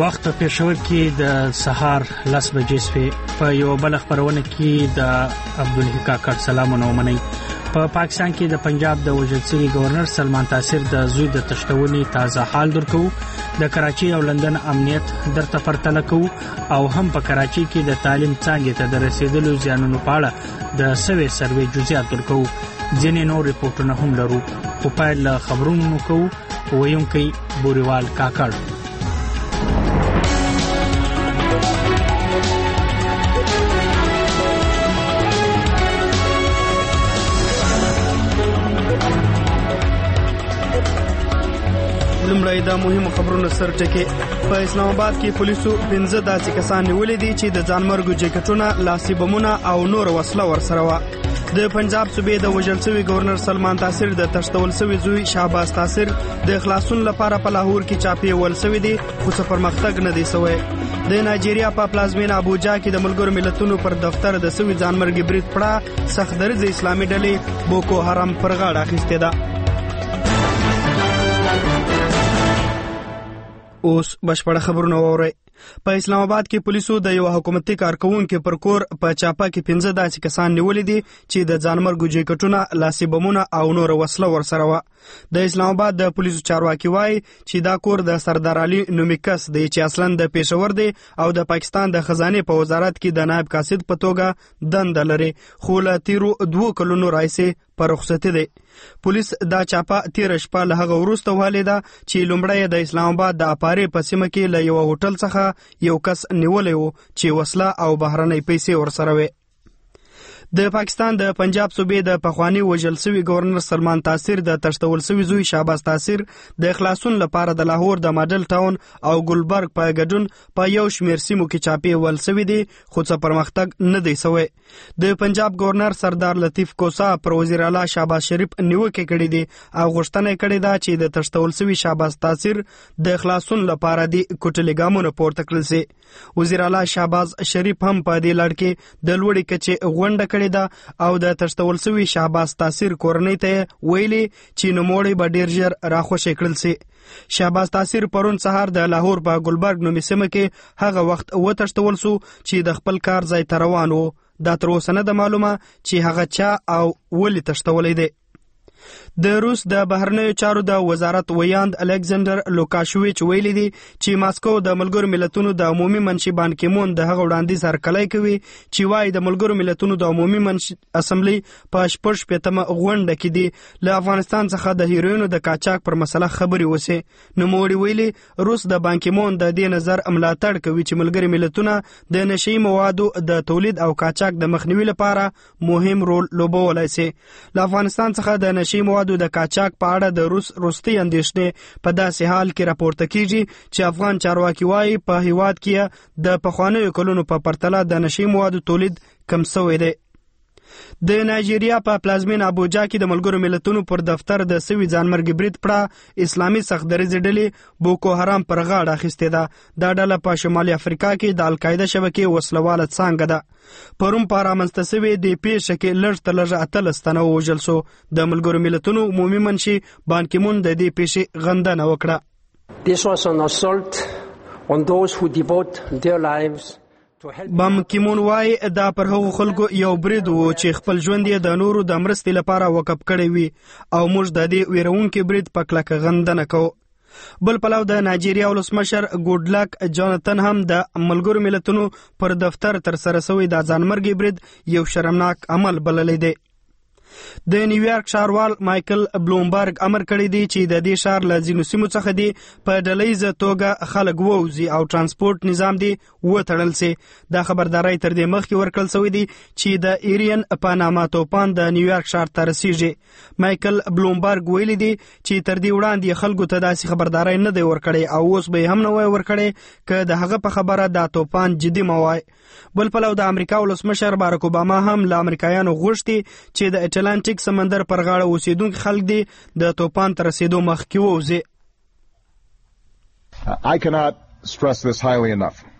وخت په پېښور کې د سهار 10 بجې شپې په یو بل خبرونه کې د عبدالحی کاکړ سلامونه ومني. په پاکستان کې د پنجاب د وژل شوي گورنر سلمان تاثیر د زوی د تشتونې تازه حال درکو. د کراچي او لندن امنیت درته پرتله کو او هم په کراچي کې د تعلیم څنګه ته د رسیدلو زیانونو په اړه د سروې جزئیات درکو. ځینې نور ریپورتونه هم لرو. په پایل خبرونو کو ویونکي بوریوال کاکړ. لمړی د مهمو خبرونو سرټکي. په اسلام آباد کې پولیسو 15 داسې کسان نیولې دي چې د ځانمرګو جیکټونه، لاسي بمونه او نور وسله ورسره وه. د پنجاب صوبې د وژل شوي گورنر سلمان تاثیر د تشتول شوي زوی شهباز تاثیر د خلاصون لپاره په لاهور کې چاپی ول شوی دي، خو څه پرمختګ نه دی شوی. د نایجیریا په پلازمینه ابوجا کې د ملګرو ملتونو پر دفتر د سوي ځانمرګي برید پړه سخت دریځ اسلامي ډلې بوکو حرام پر غاړه اخیستې ده. اوس بشپړه خبرونه واورئ. په اسلام آباد کې پولیسو د یو حکومتي کارکونکو پر کور په چاپه کې 15 داسې کسان نیولې دي چې د ځانمرګو جیکټونه، لاسي بمونه او نور وسله ورسره وه. د اسلام آباد د پولیسو چارواکي وایي چې دا کور د سردار علي نومي کس دی چې اصلا د پېښور دی او د پاکستان د خزانه په وزارت کې د نائب قاصد په توګه دنده لري، خو له تیرو 2 کلونو راځي پر رخصتي دی. پولیس دا چاپه تیر شپه له هغه وروسته ولیده چې لومړی د اسلام آباد د اپارې په سیمه کې له یو هوټل څخه یو کس نیولې و چې وسله او بهرنۍ پیسې ورسره وي. د پاکستان د پنجاب صوبې د پخوانی وژل شوي گورنر سلمان تاثیر د تشتول شوي زوی شهباز تاثیر د خلاصون لپاره د لاهور د ماډل ټاون او ګلبرګ په ګډون په یو شمېر سیمو کې چاپی ول شوي دي، خو څه پرمختګ نه دی شوی. د پنجاب گورنر سردار لطیف کوسا پر وزیر اعلی شهباز شریف نیوکه کړې دي او غوښتنه کړې ده چې د تشتول شوي شهباز تاثیر د خلاصون لپاره د کوټلي ګامونه پورته کړل شي. وزیر اعلی شهباز شریف هم په دې لړ کې د لوړې کچې غونډه او د تشتول شوي شهباز تاثیر کورنۍ ته ویلي چې نوموړی به ډیر ژر راخوشي کړل شي. شهباز تاثیر پرون سهار د لاهور په ګلبرګ نومي سیمه کې هغه وخت وتشتول شو چې د خپل کار ځای ته روان و. دا تر اوسه نه ده معلومه چې هغه چا او ولې تشتولی دی. د روس د بهرنیو چارو د وزارت ویاند الکساندر لوکاشویچ ویلي دي چې ماسکو د ملګرو ملتونو د عمومي منشي بان کیمون د هغه وړاندیز هرکلی کوي چې وايي د ملګرو ملتونو د عمومي منشي اسمبلی په 14مه غونډه کې دي له افغانستان څخه د هیروینو د قاچاق پر مسله خبرې وسي. نوموړي ویلي روس د بان کیمون د دې نظر ملاتړ کوي چې ملګري ملتونه د نشي موادو د تولید او قاچاق د مخنیوي لپاره مهم رول لوبولی شي. له افغانستان څخه د نشي موادو د قاچاق په اړه د روس وروستۍ اندېښنې په داسې حال کې راپورته کیږي چې افغان چارواکي وایي په هیواد کې د پخوانیو کلونو په پرتله د نشي موادو تولید کم شوی دی. د نایجیریا په پلازمینه ابوجا کې د ملګرو ملتونو پر دفتر د سوي ځانمرګي برید پړه اسلامي سخت دریځ ډلې بوکو حرام پر غاړه اخیستې ده. دا ډله په شمالي افریقا کې د القاعده شبکې وسلواله څانګه ده. پرون په رامنځته شوې د پیښه کې لږ تر لږه 18 تنه ووژل شو. د ملګرو ملتونو عمومي منشي بان کیمون د دې پیښې غندنه وکړه. This was an assault on those who devote their lives. بام کیمون وای دا پر هغو خلکو یو برید و چې خپل ژوند یې د نورو د مرستې لپاره وقف کړی وي او موږ د دې ویرونکي برید په کلکه غندنه کوو. بل پلو د نایجیریا ولسمشر ګوډلک جانتن هم د ملګرو ملتونو پر دفتر تر سره شوی د ځانمرګي برید یو شرمناک عمل بللی دی. د نیویارک ښاروال مایکل بلومبرګ امر کړی دی چې د دې ښار له ځینو سیمو څخه دی په ډلهیزه توګه خلک ووځي او ترانسپورت نظام دی وتړل شي. دا خبرداری تر دې مخکې ورکړل شوی دی چې د ایرین په نامه توپان د نیویارک ښار ته رسیږي. مایکل بلومبرګ ویلي دی چې تر دې وړاندې خلکو ته داسې خبرداری نه دی ورکړی او اوس به هم نه وای ورکړی که د هغه په خبره دا توپان جدي موای. بل پلو د امریکا ولسمشر بارک اوباما هم له امریکایانو غوښتي چې د اټلانټیک سمندر پر غاړه اوسیدونکي خلک دي د توپان تر رسیدو مخکې ووځي. I cannot stress this highly enough.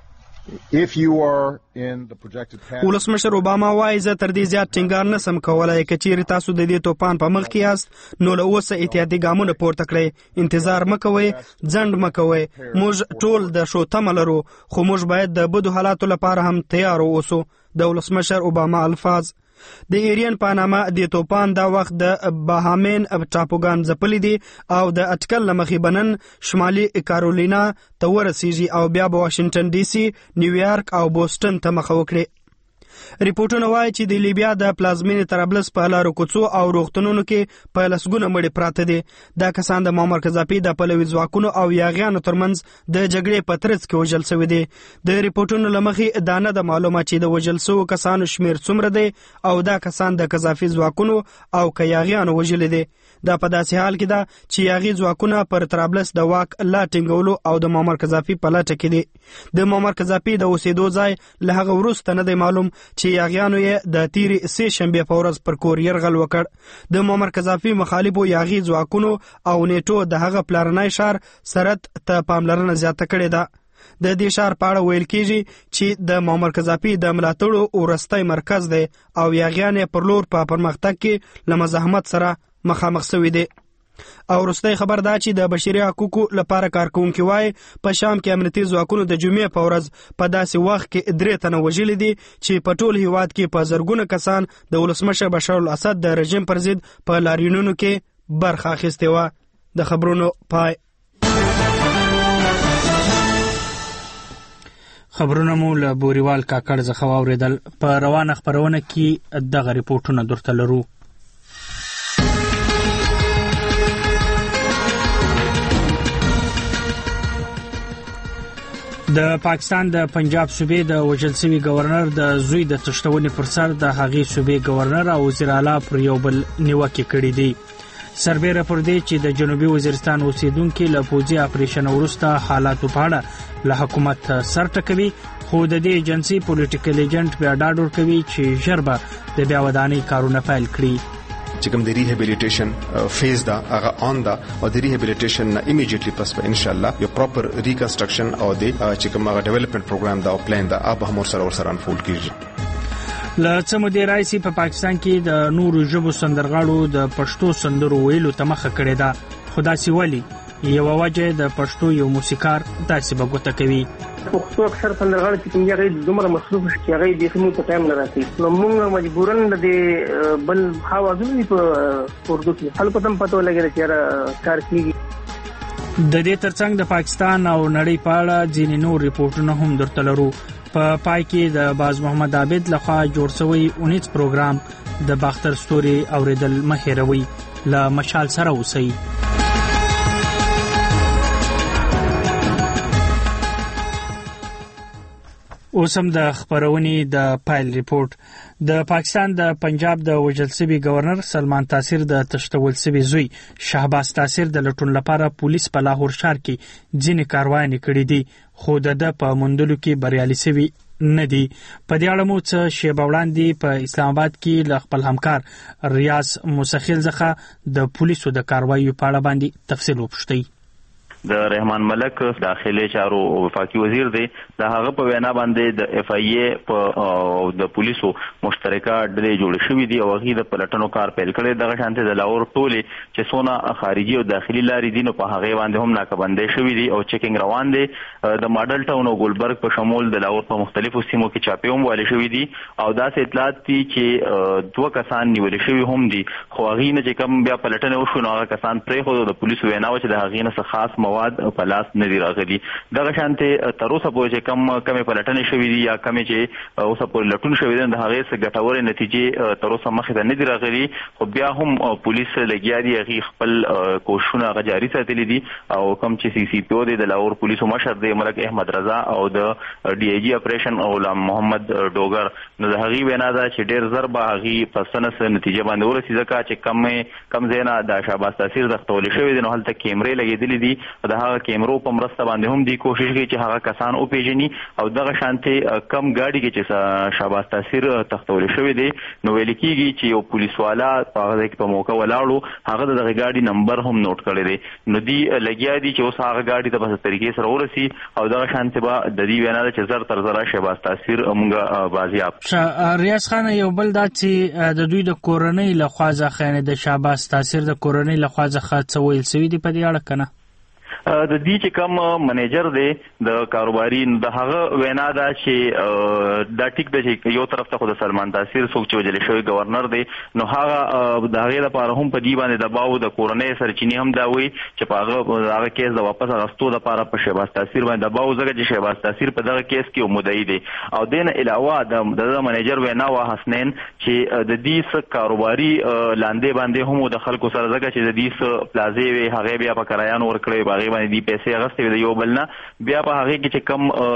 ولسمشر اوباما وایي زه تر دې زیات ټینګار نسم کولای که چیرې تاسو د دې توپان په مخ کې یاست نو له اوسه احتیاطي ګامونه پورته کړئ، انتظار مه کوئ، ځنډ مه کوئ. موږ ټول د شو تمه لرو خو موږ باید د بدو حالاتو لپاره هم تیار اوسو. د ولسمشر اوباما الفاظ. د ایرین پاناما د توپان دا وخت د باهامین ټاپوګان ځپلي دي او د اټکل له مخې بنن شمالي کارولینا ته ورسیږي او بیا به واشنگټن ډي سي، نیویارک او بوسټن ته مخه وکړي. ریپورټونه وایي چې د لیبیا د پلازمینې طرابلس په لارو کوڅو او روغتونونو کې په لسګونه مړي پراته دي. دا کسان د معمر قذافي د پلوي ځواکونو او یاغیانو ترمنځ د جګړې په ترڅ کې وژل شوي دي. د ریپورټونو له مخې دا نه ده معلومه چې د وژل شوو کسانو شمیر څومره دی او دا کسان د قذافي ځواکونو او که یاغیانو وژلي دي. دا په داسې حال کې ده چې یاغي ځواکونه پر طرابلس د واک لا ټینګولو او د معمر قذافي په لټه کې دي. د معمر قذافي د اوسېدو ځای له هغه وروسته نه دی معلوم چې یاغیانو یې د تیرې سې شنبې په ورځ پر کور یرغل وکړ. د معمر قذافي مخالفو یاغي ځواکونو او نیټو د هغه پلارنی ښار سرت ته پاملرنه زیاته کړې ده. د دې ښار په اړه ویل کېږي چې د معمر قذافي د ملاتړو وروستی مرکز دی او یاغیان یې پر لور په پرمختګ کې له مزاحمت سره مخامخ شوي دي. او وروستی خبر دا چې د بشري حقوقو لپاره کارکوونکي وایي په شام کې امنیتي ځواکونو د جمعې په ورځ په داسې وخت کې 3 تنه وژلي دي چې په ټول هیواد کې په زرګونه کسان د ولسمشر بشار الاسد د رژیم پر ضد په لاریونونو کې برخه اخیستې وه. د خبرونو پای. خبرونه مو له بوریوال کاکړ څخه واورېدل. په روانه خپرونه کې دغه ریپورټونه درته لرو. د پاکستان د پنجاب صوبې د وژل شوي گورنر د زوی د تښتونې پر سر د هغې صوبې گورنر او وزیر اعلی پر یو بل نیوکې کړي دي. سربیره پر دې چې د جنوبي وزیرستان اوسیدونکي له پوځي اپریشن وروسته حالاتو په اړه له حکومت سر ټکوي، خو د دې ایجنسي پولیټیکل ایجنټ بیا ډاډ ورکوي چې ژر به د بیا ودانۍ کارونه پیل کړي. چې کوم د ریهابیلیټیشن فیز دا هغه آن دا او د ریهابیلیټیشن نه ایمیډیټلی پس په ان شاء الله یو پراپر ریکنسټرکشن او د چې کوم هغه ډیولپمنٹ پروګرام دا او پلان دا به هم سره انفولډ کیږي. له څه مودې راځي په پاکستان کې د نورو ژبو سندرغاړو د پښتو سندرو ویلو ته مخه کړې ده، خو داسې ولې؟ یوه وجه د پښتو یو موسیقار داسې به ګوته کوي. پښتو اکثر سندرغاړي چې کوم هغه دومره مصروف شي چې هغه د خمو په ټایم نه راځي، نو موږ مجبورن د بل حوازونو په اردو کې خلکو ته پته ولګي چې را کار کیږي. د دې ترڅنګ د پاکستان او نړۍ په اړه ځینې نور ریپورټونه هم درته لرو. په پای کې د باز محمد عابد لخوا جوړ شوی 19 پروګرام د باختر ستوري اوریدل مه هېروئ. له مشال سره اوسئ. اوسم د خبرونې د پایل ریپورت. د پاکستان د پنجاب د وژل شوي گورنر سلمان تاثیر د تښتول شوي زوی شهباز تاثیر د لټون لپاره پولیس په لاهور ښار کې ځینې کاروانې کړې دي، خو د په موندلو کې بریالي شوي نه دي. په دې اړه مو څه شیبه وړاندې په اسلام آباد کې له خپل همکار ریاض مسخیل څخه د پولیسو د کارواییو په اړه باندې تفصیل وپوښتئ. د رحمان ملک داخلي چارو وفاقي وزیر دی، د هغه په وینا باندې د اف ای ای په د پولیسو مشترکه ډلې جوړ شوې دي او هغه د پلټنو کار پیل کړي. دغه شانته د لاهور ټولي چې څونه خارجي او داخلي لارې دي نو په هغه باندې هم ناکبندې شوې دي او چیکینګ روان دي. د ماډل ټاون او ګلبرګ په شمول د لاهور په مختلفو سیمو کې چاپې هم والي شوې دي او داسې اطلاعات دي چې 2 کسان نیول شوي هم دي، خو هغه نه چې کوم بیا پلټنه وشو نو هغه کسان پرې خو د پولیسو وینا و چې د هغه نه خاص مواد په لاس نه دی راغلي. دغه شانته تر اوسه پورې چې کم پلټنې شوې دي یا کم چې اوسه پورې لټون شوې دي د هغې څخه ګټورې نتیجې تر اوسه مخې ته نه دي راغلي، خو بیا هم پولیس لګیا دي هغې خپل کوششونه هغه جاري ساتلي دي او کوم چې سی سی پی او دی د لاهور پولیسو مشر دی ملک احمد رضا او د ډي ای جي اپریشن غلام محمد ډوګر نو د هغې وینا ده چې ډېر زر به هغې په څه نه نتیجه باندې ورسي، ځکه چې کم ځای نه د شهباز تاثیر د ښتولې شوی دی نو هلته کیمرې لګېدلې دي د هغه کیمرو په مرسته باندې هم دی کوشش کوي چې هغه کسان او پیژني او دغه شانته کم ګاډي کې چې شاباس تاثیر تختول شوی دی نو ویل کیږي چې یو پولیس والا هغه په موقع ولاړو هغه دغه ګاډي نمبر هم نوٹ کړی دی نو دی لګیا دي چې اوس هغه ګاډي ته په طریقې سره ورسي او دغه شانته به د دې وینا چې زر تر زر شاباس تاثیر موږ بازیاب ریاض خان یو بل دا چې د دوی د کورنۍ لخوا ځخنه د شاباس تاثیر د کورنۍ لخوا ځخه څه ویل سوي دی په دې اړه کنه د دې چې کوم منیجر دی د کاروباري د هغه وینا دا چې دا ټیک دی چې یو طرف ته خو د سلمان تاثیر څوک چې وجل شوی گورنر دی نو هغه د هغه لپاره هم په دې باندې دباو د کورنۍ سرچینی هم دا وی چې په هغه کیس د واپس غستو لپاره په شهباز تاثیر باندې دباو زګه چې شهباز تاثیر په دغه کیس کې مدعي دی او دین علاوه د منیجر وینا وا حسنین چې د دې س کاروباري لاندې باندې هم د خلکو سره زګه چې د دې س پلازې وی هغه بیا په کرایان ورکړي باغې باندې دی پیسې غستې د یو بلنه بیا په هغه کې چې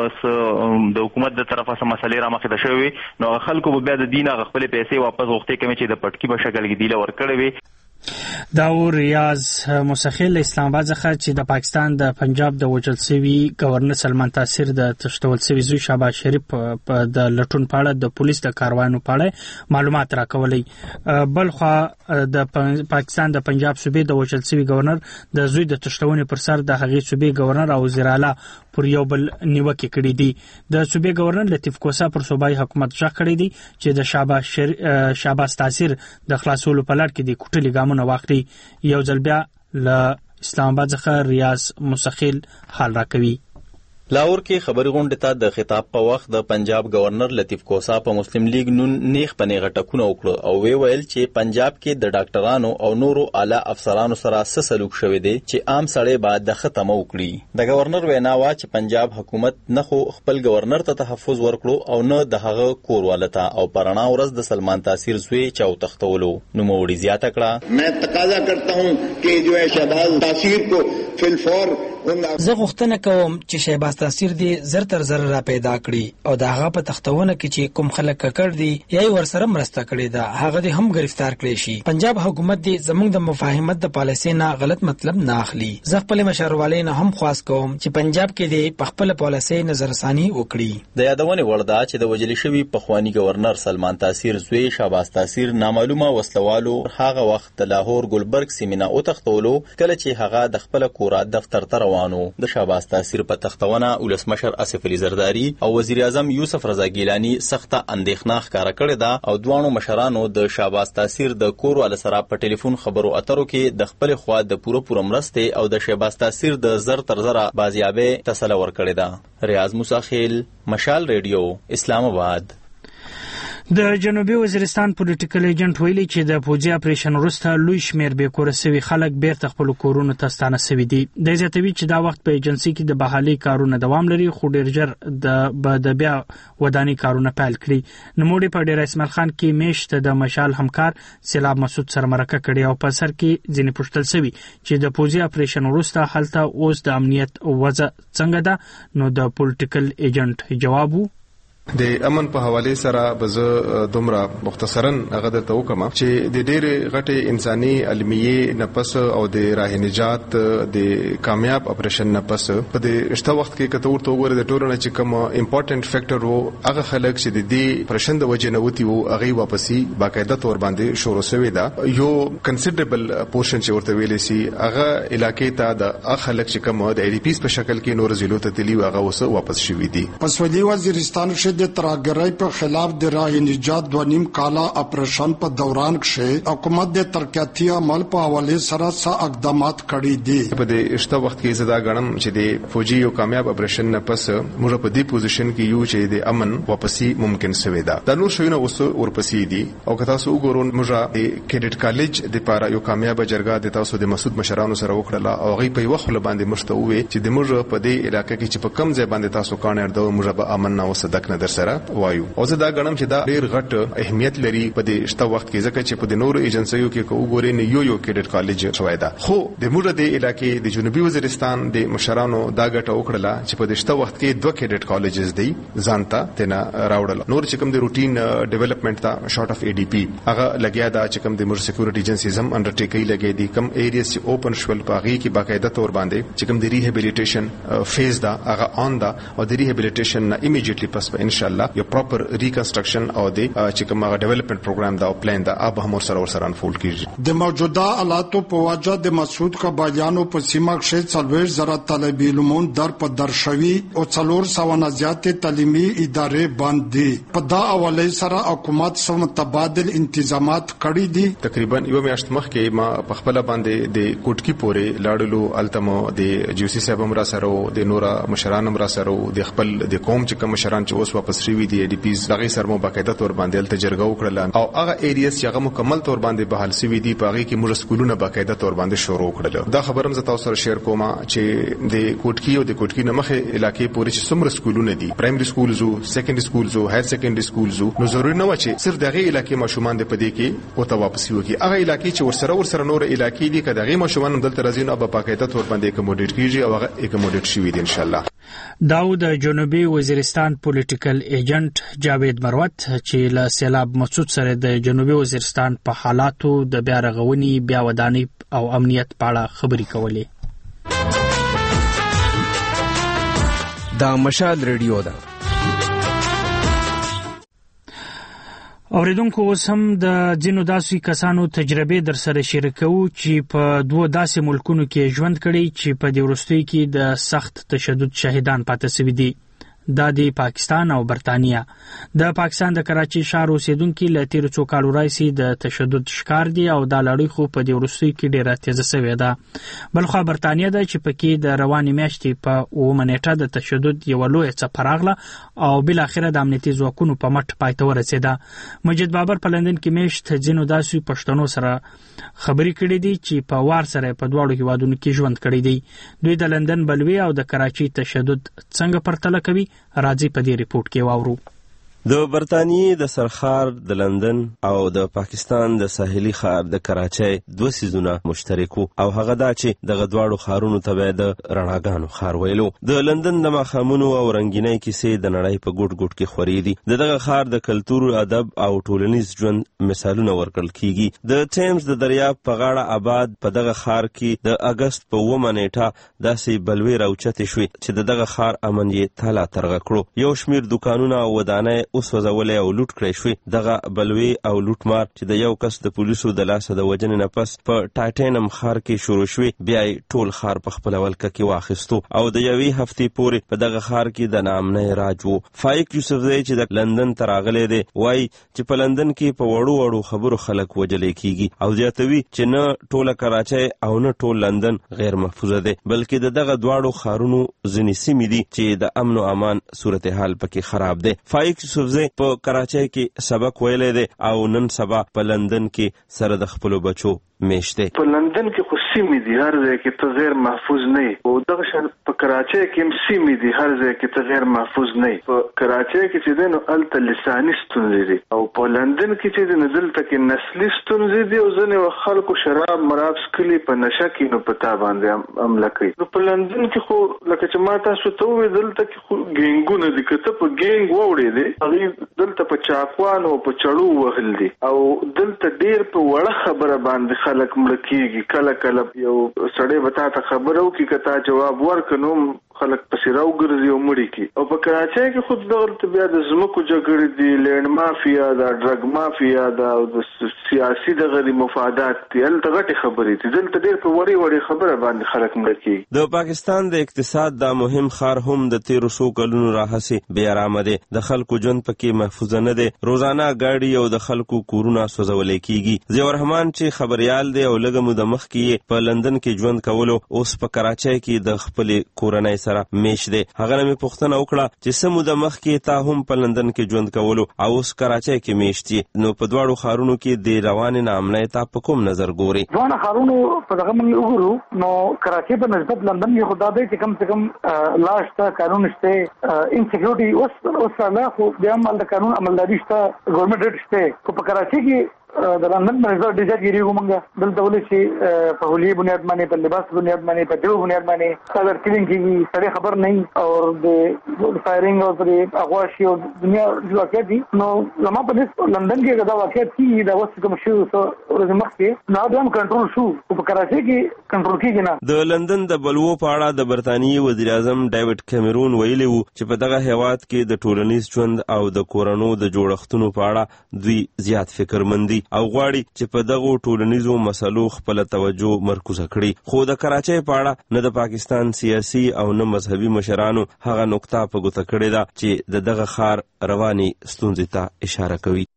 کم د حکومت د طرفه سم مسلې را مخې ته شوی نو خلکو به بیا د دینه خپل پیسې واپس غوښتي کوي چې د پټکی په شکل کې دی لور کړی وي دا ریاض مسخیل اسلام آباد څخه چې د پاکستان د پنجاب د وجل سوي گورنر سلمان تاثیر د تشتول سوي زوی شهباز شریف په د لټون پاړه د پولیس د کاروانو پاړه معلومات راکولې بلخو د پاکستان د پنجاب صوبې د وجل سوي گورنر د زوی د تشتونې پر سر د هغې صوبې گورنر او وزیر اعلی پر یو بل نیوکه کړې دي د صوبې گورنر لطیف کوسا پر صوبایي حکومت ځخ کړی دي چې د شهباز تاثیر د خلاصولو په لړ کې د کوټلي ګامونه واخلي یو ځل بیا له اسلام آباد څخه ریاض مسخیل حال راکوي لاهور کې خبري غونډه ته د خطاب په وخت د پنجاب گورنر لطیف کوسا په مسلم لیگ نون نیخ پنې غټکونه وکړو او ویل چې پنجاب کې د ډاکټرانو او نورو اعلی افسرانو سره سلوک شوی دی چې عام سړی باید د ختمه وکړي د گورنر وینا وا چې پنجاب حکومت نه خو خپل گورنر ته تحفظ ورکړو او نه د هغه کوروالته او پرانا ورځ د سلمان تاثیر زوی چاو تختولو نو موړي زیاته کړه मैं तकाजा करता हूं कि जो है शहबाज तासीर को फिलफौर زه غوښتنه کوم چې شهباز تاثیر دی زر تر زر را پیدا کړي او دا هغه په تختونه کې چې کوم خلک کړ دي یا ورسره مرسته کړي دا هغه دې هم گرفتار کړي شي پنجاب حکومت دې زموږ د مفاهمت د پالیسۍ نه غلط مطلب نه اخلي زه خپل مشروالۍ نه هم خواست کوم چې پنجاب کې دې په خپل پالیسۍ نظرثاني وکړي د یادونه وردا چې د وجلی شوی پخوانی گورنر سلمان تاثیر زوی شهباز تاثیر نامعلومه وسلوالو هغه وخت د لاهور ګلبرګ سیمینه او تختولو کله چې هغه د خپل کور دفتر ته د شهباز تاثیر په تختونه ولسمشر اسف علي زرداری او وزیر اعظم یوسف رضا ګیلانی سخته اندېښنه ښکاره کړې ده او دوانو مشرانو د شهباز تاثیر د کور ول سره په ټلیفون خبرو اترو کې د خپل خوا د پوره مرسته او د شهباز تاثیر د زر تر زره بازیابې تسلی ورکړې ده ریاض مسخیل مشال ریډیو اسلام آباد د جنوبي وزیرستان پولیټیکل ایجنټ ویلي چې د فوجي اپریشن وروسته لوی شمیر به کور سوي خلک بیرته خپل کورونو ته ستانه سوي دي د زیاتوي چې دا وخت په ایجنسي کې د بحالي کارونه دوام لري خو ډیر ژر د بیا وداني کارونه پیل کړي نموړي په ډیر اسماعیل خان کې میشت د مشال همکار سیلاب مسعود سره مرکه کړي او په سر کې ځینې پوښتل سوي چې د فوجي اپریشن وروسته هلته اوس د امنیت وضع څنګه ده نو د پولیټیکل ایجنټ جواب د امن په حواله سره بزه دومره مختصرا هغه د توکم چې د ډېر غټي انساني علمیه نفس او د راه نجات د کامیاب اپریشن نفس په د اشته وخت کې کته ورته وګوره د ټورنه چې کوم امپورټنت فیکٹر وو هغه خلک چې د دې پرشن د وجه نوتی وو هغه واپسی باقاعده تور باندې شروع شوی دا یو کنسیډریبل پورشن چې ورته ویلې سي هغه علاقې ته د خلک چې کوم د ای ډی پیس په شکل کې نور زیلو ته تلی هغه وس واپس شوی دي پسولی وزیرستان د ترهګرۍ په خلاف د راه نجات 2.5 کاله اپریشن په دوران کې حکومت د ترقیاتي عمل په حواله سره څه اقدامات کړي دي په دې اشته وخت کې زدا غنم چې د فوجي یو کامیاب اپریشن نه پس موږ په دې پوزیشن کې یو چې د امن واپسی ممکن شوی دا د نور شوینه اوس ورپسې دي او که تاسو وګورئ موږ د کیډټ کالج د لپاره یو کامیاب جرګه د تاسو د مسعود مشرانو سره وکړه او غي په وخت باندې مشته وې چې د موږ په دې علاقې کې چې په کم ځای باندې تاسو کانر د موږ به امن نه وسدک نه در سره وایو. او زه دا غنم چې دا ډیر غټ اهمیت لري په دې شته وخت کې، ځکه چې په د نورو ایجنسیو کې کو وګورئ نه یو کیډټ کالج شوی دا، خو د موږ د علاقې د جنوبي وزیرستان د مشرانو دا غټه وکړه چې په دې شته وخت کې 2 کیډټ کالجز دی ځانته تینا راوړل. نور چې کوم د روټین ډیولپمنٹ تا شارټ اف ADP هغه لګیا دا چې کوم د مر سکیورټي ایجنسیز هم انډرټیکي لګي دي، کوم ایریاز چې اوپن شول پاغي کې باقاعده تور باندې چې کوم د ریهابیلیټیشن فیز دا هغه آن دا او د ریهابیلیټیشن نه ایمیډیټلی پس په ان شاء الله یو پراپر ریکنسټرکشن او د چې کوم هغه ډیولپمنٹ پروګرام دا او پلان دا به هم سره انفولډ کیږي. د موجوده حالاتو په وجه د مسعود قبایانو په سیمه کې 40,000 طالب علمون در په درشوي او 400 زیات تعلیمي ادارې باندې په دا حواله سره حکومت سم متبادل انتظامات کړی دي. تقریبا یو میاشت مخکې ما په خپل باندې د کوټکی پورې لاړلو التمو د جوسی صاحب هم را سره د نورا مشران هم را سره د خپل د قوم چې کوم مشران چې اوس واپس ریوي دي ADPs دغه سره مو باقاعده تور باندې تجربه وکړل او هغه ایریاز چې هغه مکمل تور باندې بحال سوي دي په هغه کې موږ سکولونه باقاعده تور باندې شروع کړل. دا خبرم زه تاسو سره شیر کوم چې د کوټکی او د کوټکی نه مخه علاقې پورې چې څومره سکولونه دي، پرایمري سکولز او سیکنډري سکولز او هایر سیکنډري سکولز، نو ضروري نه و چې صرف دغه علاقې ماشومان د پدې کې او ته واپس وکړي. هغه علاقې چې ورسره نور علاقې دي کداغي ماشومان دلته راځي نو په باقاعده تور باندې اکوموډیټ کیږي او هغه اکوموډیټ شي وي ان شاء الله. داود جنوبي وزیرستان پولیټیکل ایجنټ جاوید مروت چې له سیلاب مسعود سره د جنوبي وزیرستان په حالاتو د بیا رغونې، بیا ودانۍ او امنیت په اړه خبرې کولې. دا مشال ریډیو ده. اوریدونکو اوس هم د ځینو داسې کسانو تجربې در سره شریکو چې په 2 داسې ملکونو کې ژوند کړي چې په دې وروستیو کې د سخت تشدد شاهدان پاتې شوي دي. دا د پاکستان او برتانیا. د پاکستان د کراچي ښار اوسیدونکو له تیر څو کالو راځي د تشدد شکار دي او د لړۍ خو په دې وروستیو کې ډیره تیزه شوې ده. بلخو برتانیا د چې پکې د رواني میاشتې په 9 نیټه د تشدد یو لوی څپه راغله او بل اخره د امنیتي ځواکونو په مټ پای ته ورسېده. مجید بابر په لندن کې میشت ځینو داسې پښتنو سره خبرې کړې دي چې په وار سره په دواړو هیوادونو کې ژوند کړی دی. دوی د لندن بلوي او د کراچي تشدد څنګه پرتله کوي راځي په دې ریپورت کې واورو. د برتانیې د سرخار د لندن او د پاکستان د ساحلي ښار د کراچۍ 2 سیزونه مشترک او هغه دا چې دغه دواړو ښارونو ته به د رڼاګانو ښار ویلو. د لندن د ماښامونو او رنګینۍ کیسې د نړۍ په ګوټ ګوټ کې خورې دي. دغه ښار د کلتور، ادب او ټولنیز ژوند مثالونه ورکړل کیږي. د ټیمز د دریاب په غاړه آباد په دغه ښار کې د اگست په 9 نیټه داسې بلوي راوچتې شوې چې دغه ښار امن یې تالا ترغه کړو. یو شمیر دکانونه او ودانۍ اوس وځولې او لوټ کړی شوې. دغه بلوي او لوټ مار چې د یو کس د پولیسو د لاسه د وجنې نه پس په ټایټینم ښار کې شروع شوې، بیا یې ټول ښار په خپله ولکه کې واخیستو او د یوې هفتې پورې په دغه ښار کې د ناامنۍ راج و. فایق یوسفزی چې د لندن ته راغلی دی وایي چې په لندن کې په وړو وړو خبرو خلک وجلې کیږي او زیاتوي چې نه ټوله کراچۍ او نه ټول لندن غیر محفوظه دی، بلکې د دغه دواړو ښارونو ځینې سیمې دي چې د امن او امان صورتحال پکې خراب دی. فایق یوسفزی په کراچۍ کې سبق ویلی دی او نن سبا په لندن کې سره د خپلو بچو میشته. په لندن کې خو سیمې دي هر ځای کې ته غیر محفوظ نه او دغه شان په کراچۍ کې هم سیمې دي هر ځای کې ته غیر محفوظ نه. په کراچۍ کې چې دی نو هلته لساني ستونزې دي او په لندن کې چې دی نو دلته کې نسلي ستونزې دي او ځینې خلکو شراب مراب څښلي په نشه کې نو په تا باندې حمله کوي. نو په لندن کې خو لکه چې ما تاسو ته وویل دلته کې خو ګینګونه دي، که ته په ګینګ واوړې دی هغوی دلته په چاقوانو او په چړو وهل دي او دلته ډېر په وړه خبره باندې خلک مړه کېږي. کله کله یو سړی به تا ته خبره وکړي که تا جواب ورکړه نو خلک پسې راوګرځي او مړي کړي. او په کراچۍ کې خو دغلته بیا د ځمکو جګړې دي، لینډ مافیا ده، ډرګ مافیا ده او د سیاسي دغه مفادات دي. هلته غټې خبرې دي، دلته ډېر په وړې وړې خبره باندې خلک مړه کېږي. د پاکستان د اقتصاد دا مهم ښار هم د تیرو څو کلونو راهیسې بې ارامه دی. د خلکو ژوند پکې محفوظه نه دی. روزانه ګاډي او د خلکو کورونه سوځولی کېږي. ضیاء الرحمن چې خبریال دی او لږه موده مخکې په لندن کې ژوند کولو اوس په کراچۍ کې د خپلې کورنۍ سره میش دی. هغه مې پوښتنه وکړه چې څه موده مخکې تا هم په لندن کې ژوند کولو او اوس کراچۍ کې میشت یې، نو په دواړو ښارونو کې د روانې ناامنۍ تا په کوم نظر ګوري؟ دواړه ښارونو په دغه موږ وګورو نو کراچۍ په نسبت لندن یې خو دا دی چې کم سے کم لا شته، قانون شته، انسیکیورټي اوس نه خو بیا هم د قانون عملداري شته، ګورنمنټ ریټ شته. خو په کراچۍ کې د لندن په نظر ډیزاین کیږي موږ دلته ولې چې په هولي بنیاد باندې، په لباس بنیاد باندې، په دیو بنیاد باندې سايبر کلینګ کیږي، سړی خبر نه او د فایرینګ او د اغواشي او دنیا د واقعیت دي. نو زما په نسبت لندن کې دا واقعیت چې دا وڅ کوم شو ورځ مخکې نو دا هم کنټرول شو، په کراچۍ کې کنټرول کیږي نه. د لندن د بلوو په اړه د برتانیې وزیر اعظم ډیوډ کیمرون ویلي وو چې په دغه هیواد کې د ټولنیز ژوند او د کورونو د جوړښتونو په اړه دوی زیات فکرمندي او غواړي چې په دغو ټولنیزو مسلو خپل توجه مرکوزه کړي. خو د کراچۍ په اړه نه د پاکستان سیاسي او نه مذهبي مشرانو هغه نقطه په ګوته کړې ده چې دغه ښار رواني ستونزې ته اشاره کوي.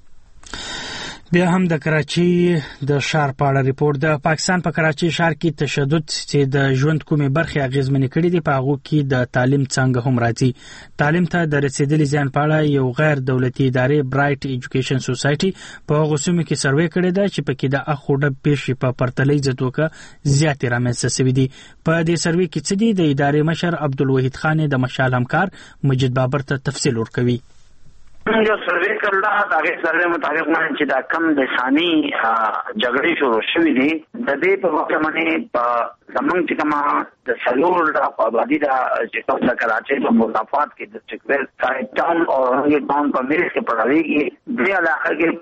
بیا هم د کراچۍ د ښار په اړه ریپورت. د پاکستان په کراچۍ ښار کې تشدد چې د ژوند کومې برخې اغیزمنې کړې دي، په هغو کې د تعلیم څنګه هم راځي. تعلیم ته د رسیدلي زیان په اړه یو غیر دولتي ادارې برایټ ایجوکیشن سوسایټي په هغو سیمو کې سروې کړې ده چې پکې د اخو ډب پیښې په پرتله ځتوکه زیاتې رامنځته شوې دي. په دې سروې کې څه دي، د ادارې مشر عبدالوحید خان د مشال همکار مجید بابر ته تفصیل ورکوي. جو سروے کړل دا هغه سروے مطابق چې دا کم د ثاني جګړې شروع شوې دي، د دې په وخت باندې په زمونږ چې کومه د سلور د آبادی دا چې کوم د کراچۍ په مضافات کې د چکویل سایډ ټاون او رنګ ټاون په میرے کې پڑھاویږي. دې علاقه کې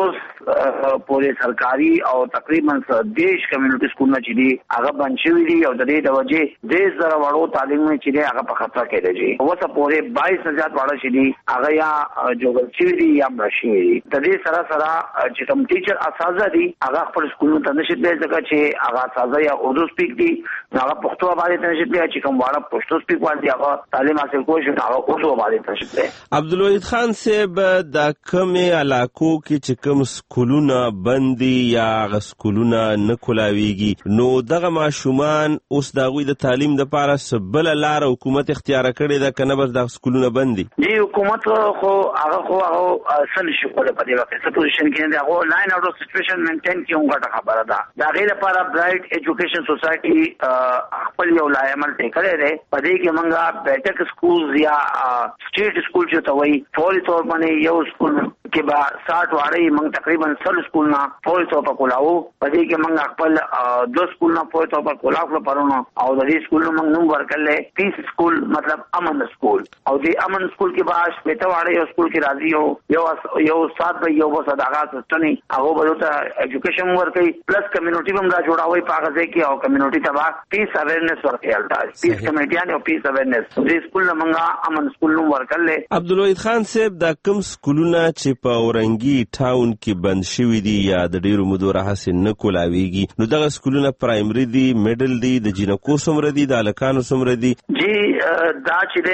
50 پورې سرکاري او تقریبا 10 کمیونټي سکولونه چې دي هغه بند شوي دي او د دې د وجې 10,000 وړو تعلیم چې دي هغه په خطر کې دي. اوسه پورې 22 زیات وړو چې دي هغه یا جوړل شوي دي یا مړ شوي دي. د دې سره چې کوم ټیچر اساتذه دي هغه خپل سکولونو ته نشي تللی ځکه چې هغه اساتذه یا اردو سپیک دي، هغه پښتو باندې ته نشي تللی، چې کوم واړه پښتو سپیک باندې هغه تعلیم حاصل کوي هغه اردو باندې ته نشي تللی. عبدالوحید خان صاحب د کومې علاقو کې چې کوم سکولونه بندي یا هغه سکولونه نه کولاویږي، نو دغه ماشومان اوس د هغوی د تعلیم دپاره څه بله لاره حکومت اختیاره کړې ده که نه بس دغه سکولونه بندي؟ دې حکومت خو هغه سن شي کوله په دې وخت کې پوزیشن کې نه هغه لاین اوټ اف سچويشن مینټین کوي هغه خبره ده. دا غیر لپاره برایټ ایجوکیشن سوسایټي خپل یو لایمل ټیکلې ده. په دې کې موږ بیٹک سکول یا سټیټ سکول چې ته وایي فوري تور باندې یو سکول کې با 60 واړې موږ تقریبا 100 سکول نه فوري تور په کولاو. په دې کې موږ خپل 2 سکول نه فوري تور په کولاو پرونو او د دې سکول موږ نوم ورکړل پیس سکول مطلب امن سکول. او دې امن سکول کې با شپته واړې یو سکول کې راځي یو استاد به یو صداغا سستنی هغه به ته ایجوکیشن ورکړي پلس کمیونټي هم دا جوړاوي په هغه کې او کمیونټي ته پیس اویرنس ورکړي الټا پیس کمیټیان او پیس اویرنس دې سکول موږ امن سکول نوم ورکړل. عبدالوحید خان صاحب دا کوم سکولونه چې په اورنګي ټاون کې بند شوي دي یا د ډیرو مودو راهیسې نه کولاویږي، نو دغه سکولونه پرایمري دي، میډل دي، د جینکو څومره دي، د هلکانو څومره دي؟ جی دا چې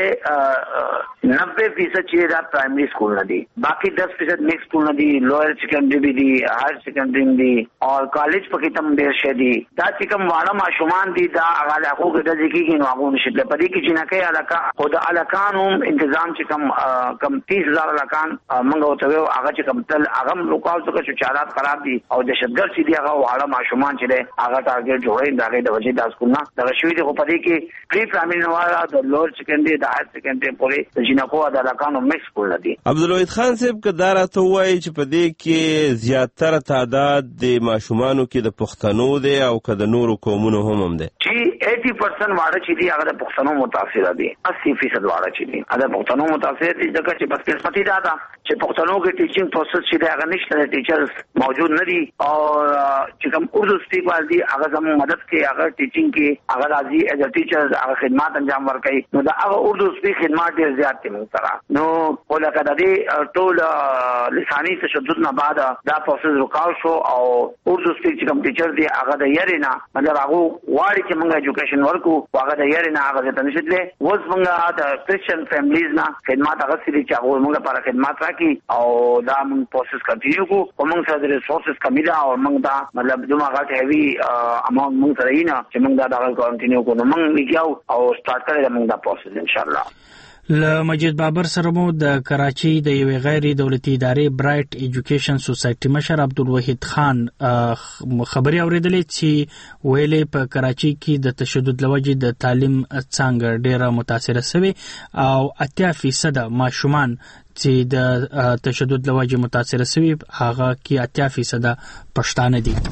دی 90% چې دا پرایمري سکول نه دي، باقي 10% میکس سکول نه دي، لوئر سیکنډري بھی دي، هایر سیکنډري دي او کالج پکې تم ډیر شه دي. دا چې کوم واړه ماشومان دي دا هغه علاقو کې د ځکیږي نو هغه نشي په دې کې چې نه کوي علاقه خو د علاقانو تنظیم چې کم 30,000 علاقان منغو ته هغه چې کم تل هغه لوکال څخه چې حالات خراب دي او دهشتګرد چې دي هغه واړه ماشومان چې دي هغه ټارګټ جوړي دا د وجې د سکول نه دا شوی دي. خو په دې کې پری پرایمري نواره د لوئر سیکنډري د هایر سیکنډري پورې د جینکو د علاقانو میکس سکول دي. عبدالوحید خان صاحب که دا راته وایي چې په دې کې زیاتره تعداد د ماشومانو کې د پښتنو دی او که د نورو قومونو هم دی؟ چې 80% واړه چې دي هغه د پښتنو متاثره دي، 80% واړه چې دي هغه د پښتنو متاثره دي ځکه چې بس قسمتي دا ده چې پښتنو کې ټیچینګ پروسس چې دی هغه نشته، ټیچرز موجود نه دي او چې کوم اردو سپیک وال دي هغه زموږ مدد کوي، هغه ټیچینګ کې هغه راځي ایز ا ټیچرز هغه خدمات انجام ورکوي. نو دا هغه اردو سپیک خدمات ډیر زیات دي موږ سره. نو ولکه د دې ټول لساني تشدد نه بعد دا پروسس رکاو شو او اردو سپیک چې کوم ټیچر دی هغه د یاري نه مطلب هغه واړي چې موږ ایجوکیشن ورکو هغه د یاري نه هغه ته نشته وز موږ د کریسچن فیملیز نه خدمات هغه سړي چې هغه موږ لپاره خدمات راکړي او او دا موږ پروسس کنټینیو کو او موږ سره د ریسورسز کمی ده او موږ دا مطلب دومره غټ هیوی اماونت موږ سره نه چې موږ دا کنټینیو کو نو موږ لګیاو او سٹارټ کړی موږ دا پروسس ان شاء الله. ل مجید بابر سره مو د کراچي د یوې غیر دولتي ادارې برایټ ایجوکیشن سوسایټي مشر عبدالوحید خان خبري اوریدلې چې ویلې په کراچي کې د تشدد لوجې د تعلیم څنګه ډیره متاثره شوی او 80% ماشومان چې د تشدد لوجې متاثره شوی هغه کې 80% پښتانه دي.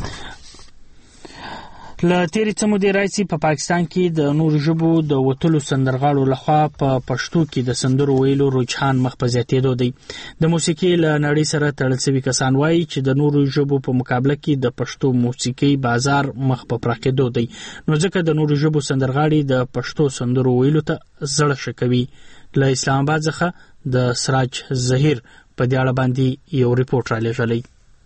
ل تیری څمودي راځي په پاکستان کې د نور ژبو د وټلو سندرغاړو لخوا په پښتو کې د سندرو ویلو رجحان مخ په زیاتېدو دی. د موسیقي له نړۍ سره تړل شوی کسان وایي چې د نور ژبو په مقابله کې د پښتو موسیقي بازار مخ په پراخېدو دی، نو ځکه د نور ژبو سندرغاړي د پښتو سندرو ویلو ته زړه شکوي. له اسلام آباد څخه د سراج ظهیر په دې اړه باندې یو ریپورت را لېږلی.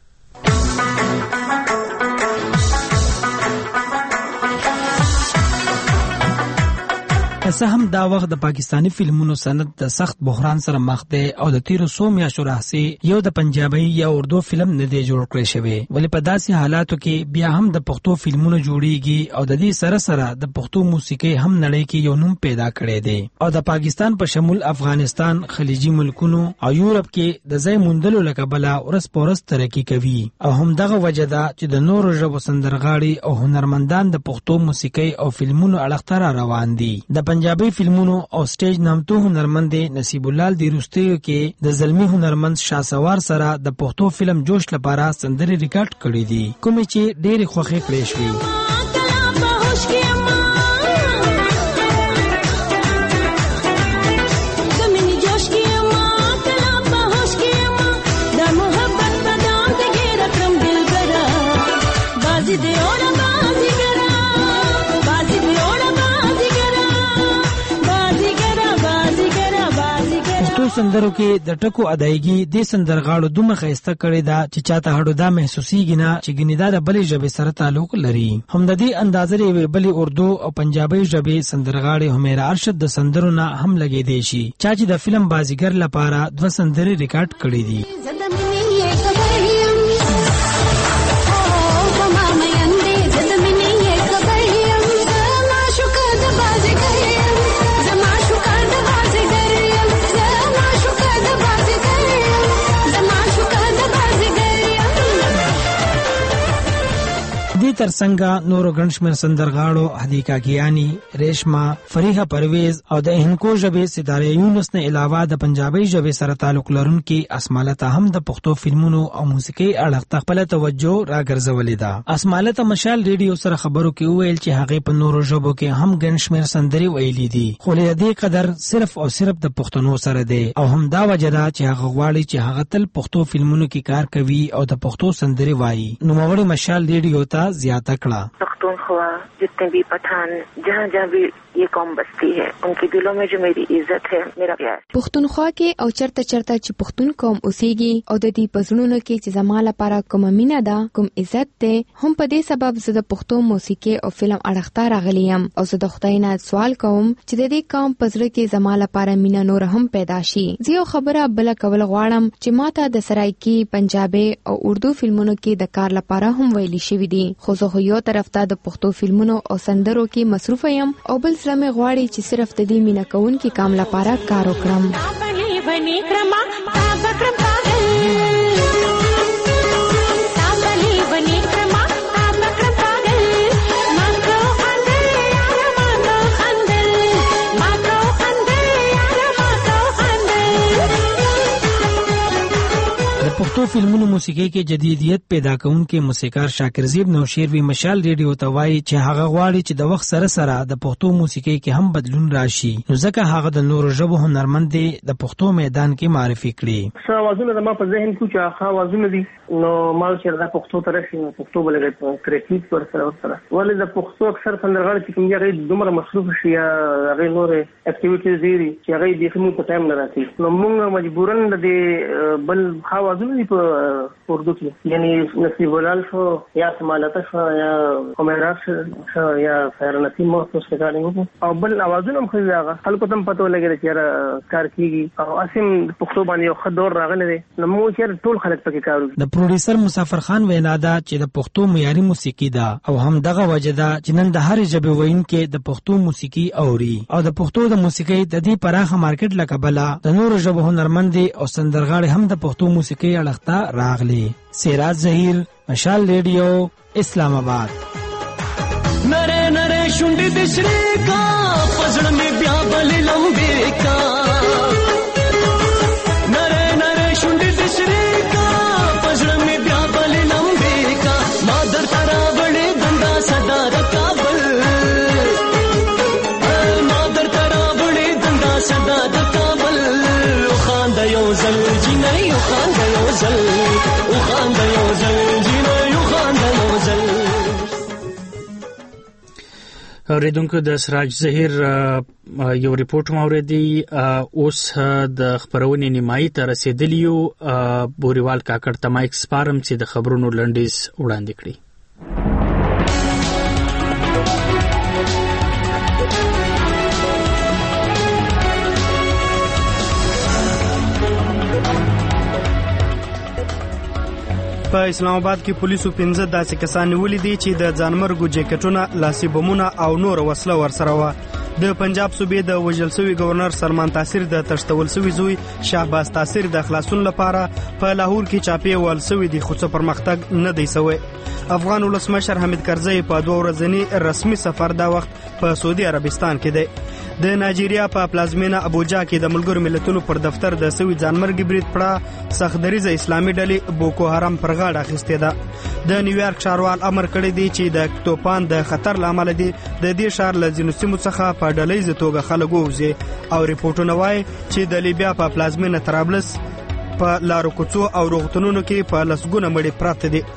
که هم دا وخت د پاکستانی فلمونو صنعت د سخت بحران سره مخ دی او د تیرو 100 میاشتو راهیسې یو د پنجابي یا اردو فلم نه دی جوړ کړی شوی، ولې په داسې حالاتو کې بیا هم د پښتو فلمونو جوړیږي او د دې سره سره د پښتو موسیقي هم نړۍ کې یو نوم پیدا کړی دی او د پاکستان په شمول افغانستان، خلیجي ملکونو او یورپ کې د ځای موندلو لکبله ورس پورس ترقی کوي او هم دغه وجه ده چې د نورو ژبو سندرغاړي او هنرمندان د پښتو موسیقي او فلمونو اړخ ته روان دي. د پنجابي فلمونو او سټیج نامتو هنرمند نصیب الله دیروستیو کې د زلمی هنرمند شاسوار سره د پښتو فلم جوش لپاره سندري ریکارډ کړې دي، کومې چې ډېری خوښې کړې شوې. سندرو کې د ټکو ادایګي د سندرغاړو دومره خسته کړي دا چې چاته هډو دا محسوسيږي نه چې ګنیدا د بلې ژبې سره تعلق لري. هم د دې اندازې وی بلې اردو او پنجابي ژبې سندرغاړي همیرا ارشد د سندرو نه هم لګي دي شي چې د فلم بازیګر لپاره 2 سندري ریکارډ کړي دي. ترڅنګ نورو ګڼشمیر سندرغاړو حدیقه کیانی، ریشما، فریحه پرویز او د هندکو ژبې ستاره یونس نه علاوه د پنجابي ژبې سره تعلق لرونکي اسمالته هم د پښتو فلمونو او موسیقي اړخ ته خپل توجه راګرځولې ده. اسمالته مشال ریډیو سره خبرو کې ویل چې هغه په نورو ژبو کې هم ګڼشمیر سندري ویلې دي، خو له دې قدر صرف او صرف د پښتنو سره دی او هم دا وجه ده چې هغه غواړي چې هغه تل پښتو فلمونو کې کار کوي او د پښتو سندري وایي. نو مغړي مشال ریډیو ته पख्तूनख्वा जितने भी पठान जहाँ जहाँ भी ये कौम बसती है उनके दिलों में जो मेरी इज्जत है, मेरा प्यार. پښتونخوا کې او چرته چې پښتون قوم اوسېږي او د دې پزړونو کې چې زما لپاره کوم مینه ده، کوم عزت ده، هم په دې سبب زه د پښتو موسیقي او فلم اړخته راغلی یم او زه د خدای نه سوال کوم چې د دې قوم پزړه کې زما لپاره مینه نور هم پیدا شي. زه یو خبره بل کول غواړم چې ماته د سرایکی، پنجابي او اردو فلمونو کې د کار لپاره هم ویلي شوی دي، خو زه یو طرف ته د پښتو فلمونو او سندرو کې مصروف یم او بل سره مې غواړي چې صرف د دې مینا کون کې کام لپاره کار وکړم. پښتو فلمونو موسیقي کې جدیدیت پیدا کوونکي موسیقار شاکر زیب نوشیروي مشال ریډیو ته وایي چې هغه غواړي چې د وخت سره سره د پښتو موسیقي کې هم بدلون راشي، نو ځکه هغه د نورو ژبو هنرمند دی د پښتو میدان کې معرفي کړي. څه اوازونه د ما په ذهن کې چې هغه اوازونه دي نو مال چې د پښتو تر شي پښتو بلګي کریټیک پر سره ولې د پښتو اکثر سندرغاړي چې کوم یې دومره مصروف شي یا هغه نور اکټیویټیز دي چې هغه د خمو په ټایم نه راځي، نو موږ مجبورن د بل اوازونه دي په اردو کې، یعنی نصیب ولال شو یا سمالته شو یا کومراس شو یا خیر نصیب مو څه کارونه او بل اوازونه هم خو هغه خلکو ته پته ولګي چې کار کیږي او اسیم پښتو باندې یو خدور راغلی دی نو مو چې ټول خلک پکې کارو. د پروډوسر مسافر خان وینا ده چې د پښتو معیاري موسیقي ده او هم دغه وجه ده چې نن د هر ژبې ویونکي د پښتو موسیقي اوري او د پښتو د موسیقي د دې پراخه مارکیټ لکبله د نورو ژبو هنرمند او سندرغاړي هم د پښتو موسیقي اړخته راغلي. سراج ظهیر، مشال ریډیو، اسلام آباد. نره نره شونډې د شری کا پزړ می بیا بل لمبه کا نره نره شونډې د شری کا پزړ می بیا بل لمبه کا ما در ترا بړې دندا صدا د کابل ما در ترا بړې دندا صدا د کابل خان د یو زل جنې یو خان د یو زل او خان د یو زل جنې یو خان د یو زل. اوریدونکو د سراج ظهیر یو ریپورت موردی اوس د خبرونې نیمایي ته رسیدلیو. بوریوال کاکړ ته مایک سپارم چې د خبرونو لنډیز وړاندې کړي. په اسلام آباد کې پولیسو 15 داسې کسان نیولي دي چې د ځانمرګو جیکټونه، لاسي بمونه او نور وسله ورسره وه. د پنجاب صوبې د وژل شوي گورنر سلمان تاثیر د تښتول شوي زوی شهباز تاثیر د خلاصون لپاره په لاهور کې چاپې وال شوي دي خو څه پرمختګ نه دی شوی. افغان ولسمشر حامد کرزی په 2 ورځني رسمي سفر دا وخت په سعودي عربستان کې دی. د نایجیریا په پلازمینه ابوجا کې د ملګرو ملتونو پر دفتر د سوي ځانمرګي برید پړه سختدریزه اسلامي ډلې بوکو حرام پر غاړه اخیستې ده. د نیویارک ښاروال امر کړی دی چې د توپان د خطر لامل دي د دې ښار له ځینو سیمو څخه په ډلهیزه توګه خلک ووځي او ریپورټونه وایي چې د لیبیا په پلازمینه طرابلس په لارو کوڅو او روغتونونو کې په لسګونه مړي پراته دي.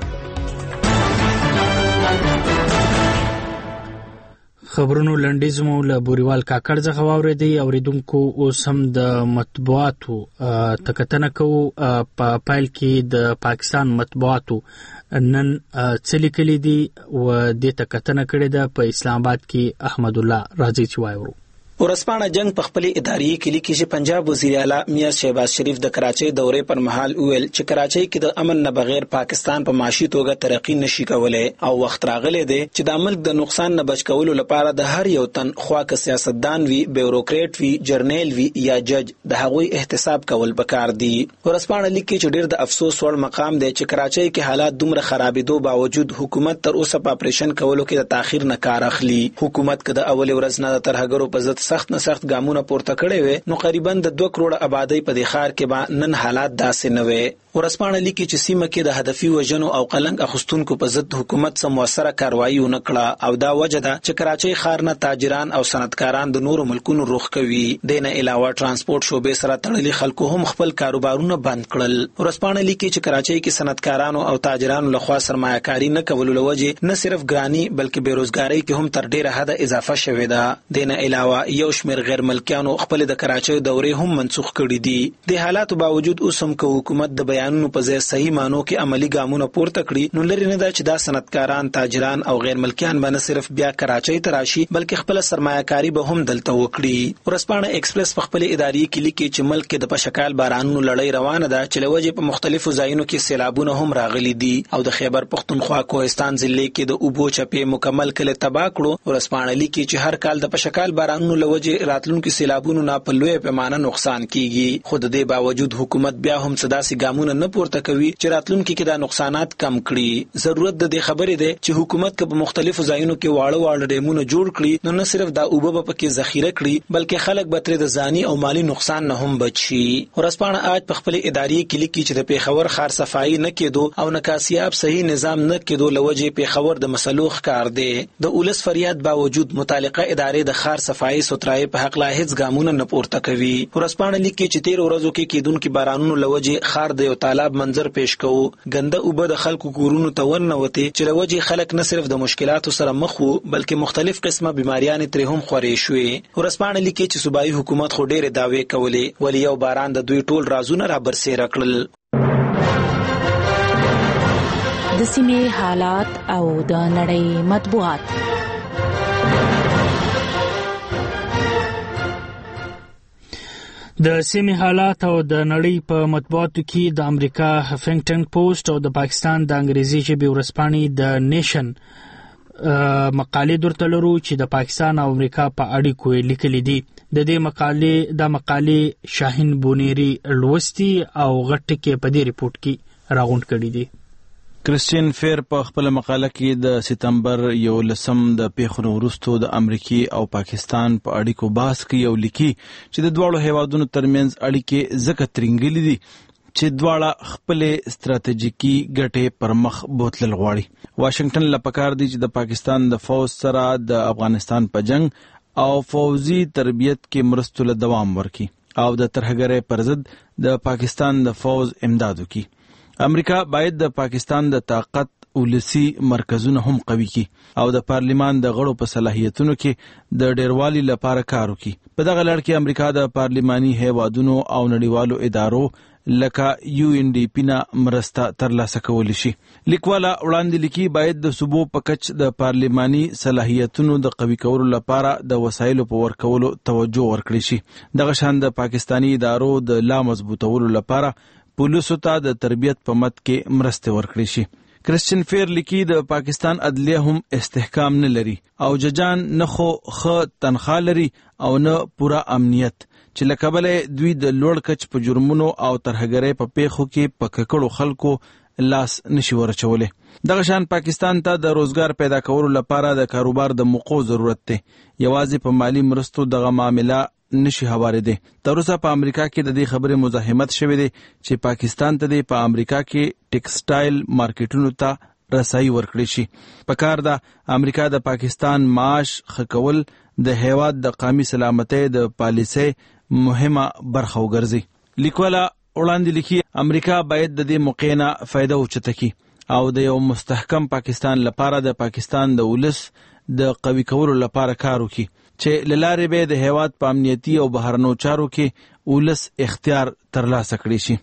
خبرونو لنډیز مو له بوریوال کاکړ څخه واورېدی. اوریدونکو اوس هم د مطبوعاتو تکتنه کوو. په پایل کې د پاکستان مطبوعاتو نن څه لیکلي دي و دې تکتنه کړې ده. په اسلام آباد کې احمد الله راځي چې وایو. ورسپانه جنگ په خپل اداري کې لیکي چې پنجاب وزیر اعلی میاں شهباز شریف د کراچۍ دورې پر مهال ویل چې کراچۍ کې د امن نه بغیر پاکستان په معاشي توګه ترقی نشي کولای او وخت راغلی دی چې د ملک د نقصان نه بچ کولو لپاره د هر یو تن خواکه سیاستدان وي، بیوروکریټ وي، جرنیل وي یا جج د هغوی احتساب کول پکار دي. ورسپانه لیکي چې ډیر د افسوس وړ مقام دی چې کراچۍ کې حالات دومره خرابېدو باوجود حکومت تر اوسه په اپریشن کولو کې د تاخير نه کار اخلي. حکومت کده اول ورځ نه د ترهګرو په ضد سخت ګامونه پورته کړي وي نو قریبا د 2 کروڑه آبادی په دې ښار کې به نن حالات داسې نه وي. ورسپانه لیکي چې سیمه کې د هدفي وژنو او قلنګ اخستونکو په ضد حکومت سم موثره کاروایی ونه کړه او دا وجه ده چې کراچۍ ښار نه تاجران او صنعتکاران د نورو ملکونو رخ کوي. دینه علاوه ترانسپورت شوبې سره تړلي خلکو هم خپل کاروبارونه بند کړل. ورسپانه لیکي چې کراچۍ کې صنعتکارانو او تاجرانو لخوا سرمایه‌کاري نه کولو لوجه نه صرف ګرانی بلکې بیروزګاری کې هم تر ډیره حد اضافه شوې ده. دینه علاوه یو شمېر غیر ملکیانو خپل د کراچۍ دورې هم منسوخ کړي دي. د حالاتو باوجود اوس هم که حکومت د بیانونو په ځای صحیح مانو کې عملی ګامونه پورته کړي نو لري نه ده چې دا صنعتکاران، تاجران او غیر ملکیان به نه صرف بیا کراچۍ ته راشي بلکې خپل سرمایه‌کاري به هم دلته وکړي. ورسپانه ایکسپریس په خپل اداري کې لیکي چې ملک کې د پشکال بارانونو لړۍ روانه ده چې لوجه په مختلفو ځایونو کې سیلابونه هم راغلي دي او د خیبر پختونخوا کوهستان ضلع کې د اوبو چپې مکمل کله تباہ کړو. ورسپانه لیکي چې هر کال د پشکال بارانونو لوجه راتلونکو سیلابونو نه په لوی پیمانه نقصان کیږي خو د دې باوجود حکومت بیا هم صداسي ګامونه نه پورته کوي چې راتلونکو کې د نقصانات کم کړي. ضرورت د دې خبرې ده چې حکومت په مختلفو ځایونو کې واړه ډیمونه جوړ کړي نو نه صرف دا اوبه په کې ذخیره کړي بلکې خلک به تر د ځاني او مالی نقصان نه هم بچي. ورسپانه آج په خپل اداري کې لیکي چې د پیښور ښار صفایي نه کېدو او نکاسیاب صحیح نظام نه کېدو لوجه پیښور د مسلوخ کار دی. د اولس فریاد باوجود متعلقه ادارې د ښار صفایي سترای په حق لا هیڅ ګامونه نه پورته کوي. ورسپانه لیکي چې 13 ورځو کې کېدونکو بارانونو لوجه ښار د یو تالاب منظر پیش کوو. ګنده اوبه د خلکو کورونو ته ورنوتې چې لوجه خلک نه صرف د مشکلاتو سره مخ وو بلکې مختلف قسمه بیماریاں ترې هم خورې شوې. ورسپانه لیکي چې صوبایي حکومت خو ډېرې دعوې کولې ولی یو باران د دوی ټول رازونه را برسېره کړل. د سیمې حالات او د نړۍ مطبوعات. د سیمې حالات او د نړۍ په مطبوعاتو کې د امریکا هفنګټن پوسټ او د پاکستان د انګریزي ژبې ورځپاڼې د نیشن مقالې درته لرو چې د پاکستان او امریکا په اړیکو لیکلي دي. د دې مقالې شاهین بونیری لوستي او غټ کې په دې ریپورت کې راغونډ کړي دي. کرسچین فیر په خپل مقاله کې د سپتمبر 11 د پیښو وروسته د امریکای او پاکستان په اړیکو بحث کوي او لیکي چې د دوه هیوادونو ترمنځ اړیکې زکه ترنګلې دي چې دواړه خپل ستراتیژیکي ګټې پر مخ بوتلل غواړي. واشنگټن لپاره دی چې د پاکستان د فوج سره د افغانستان په جنگ او فوزي تربیت کې مرستو له دوام ورکړي او د ترهګرۍ پر ضد د پاکستان د فوج امداد وکړي. امریکا باید د پاکستان د طاقت ولسی مرکزونه هم قوي کړي او د پارلیمان د غړو په صلاحیتونو کې د ډیروالي لپاره کار وکړي. په دغه لړ کې امریکا د پارلیماني هیوادونو او نړیوالو ادارو لکه UNDP نه مرسته ترلاسه کولی شي. لیکواله وړاندې لیکي باید د صوبو په کچ د پارلیماني صلاحیتونو د قوي کولو لپاره د وسایلو په ورکولو توجه ورکړي شي. دغه شان د پاکستاني ادارو د لا مضبوطولو لپاره پولیسو ته د تربیت په مت کې مرسته ورکړي شي. کرسچین فیر لیکي د پاکستان عدلیه هم استحکام نه لري او ججان نه خو تنخواه لري او نه پورا امنیت چې لکبل دوی د لوړ کچ په جرمونو او ترهګرۍ په پیښو کې په ککړو خلکو لاس نشي ورچولې. دغه شان پاکستان ته د روزګار پیدا کولو لپاره د کاروبار د موقعو ضرورت دی. یوازې په مالی مرستو دغه معامله نشي هوارېده. تر اوسه په امریکا کې د دې خبرې مزاحمت شوې ده چې پاکستان ته په امریکا کې ټیکسټایل مارکیټونو ته رسایي ورکړي شي. پکار ده امریکا د پاکستان معاش خکول د هیواد د قومي سلامتۍ د پالیسۍ مهمه برخه وګرځي. لیکواله وړاندې لیکي امریکا باید د دې موقع نه فائدہ اوچته کړي او د یو مستحکم پاکستان لپاره د پاکستان د ولس د قوي کولو لپاره کار وکړي چې للارې به د هیواد په امنیتي او بهرنیو چارو کې ولس اختیار ترلاسه کړي شي.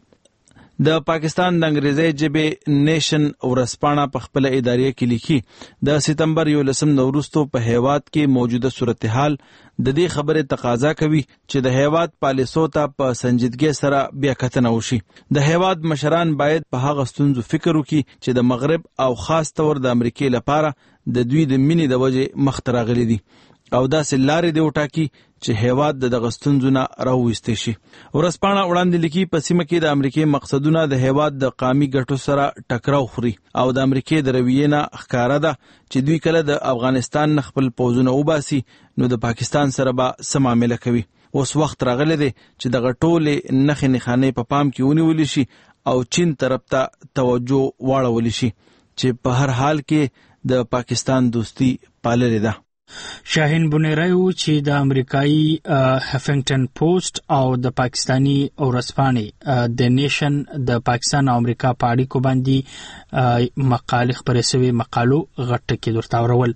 د پاکستان د انګریزي ژبې نیشن ورځپاڼه په خپل ادارې کې لیکي د سپتمبر 11 وروسته په هیواد کې موجوده صورتحال د دې خبرې تقاضا کوي چې د هیواد پالیسو ته په سنجیدګۍ سره بیا کتنه وشي. د هیواد مشران باید په هغه ستونزو فکر وکړي چې د مغرب او خاص تور د امریکای لپاره د دوی د مینې د وجې مخ ته راغلي دي او داسې لارې دی وټاکي چې هیواد د دغه ستونزو نه راوویستی شي. ورځپاڼه وړاندې لیکي په سیمه کې د امریکای مقصدونه د هیواد د قومي ګټو سره ټکراو خوري او د امریکای د رویې نه ښکاره ده چې دوی کله د افغانستان نه خپل پوځونه وباسي نو د پاکستان سره به څه معامله کوي. اوس وخت راغلی دی چې دغه ټولې نښې نښانې په پام کې ونیولی شي او چین طرف ته توجه واړولی شي چې په هر حال کې د پاکستان دوستی پاللې ده. شاهین بونیری چې د امریکایي هفنګټن پوسټ او د پاکستانی ورځپاڼې د نیشن د پاکستان او امریکا په اړیکو باندې مقالې خپرې شوې مقالو غټ کې درته اورول.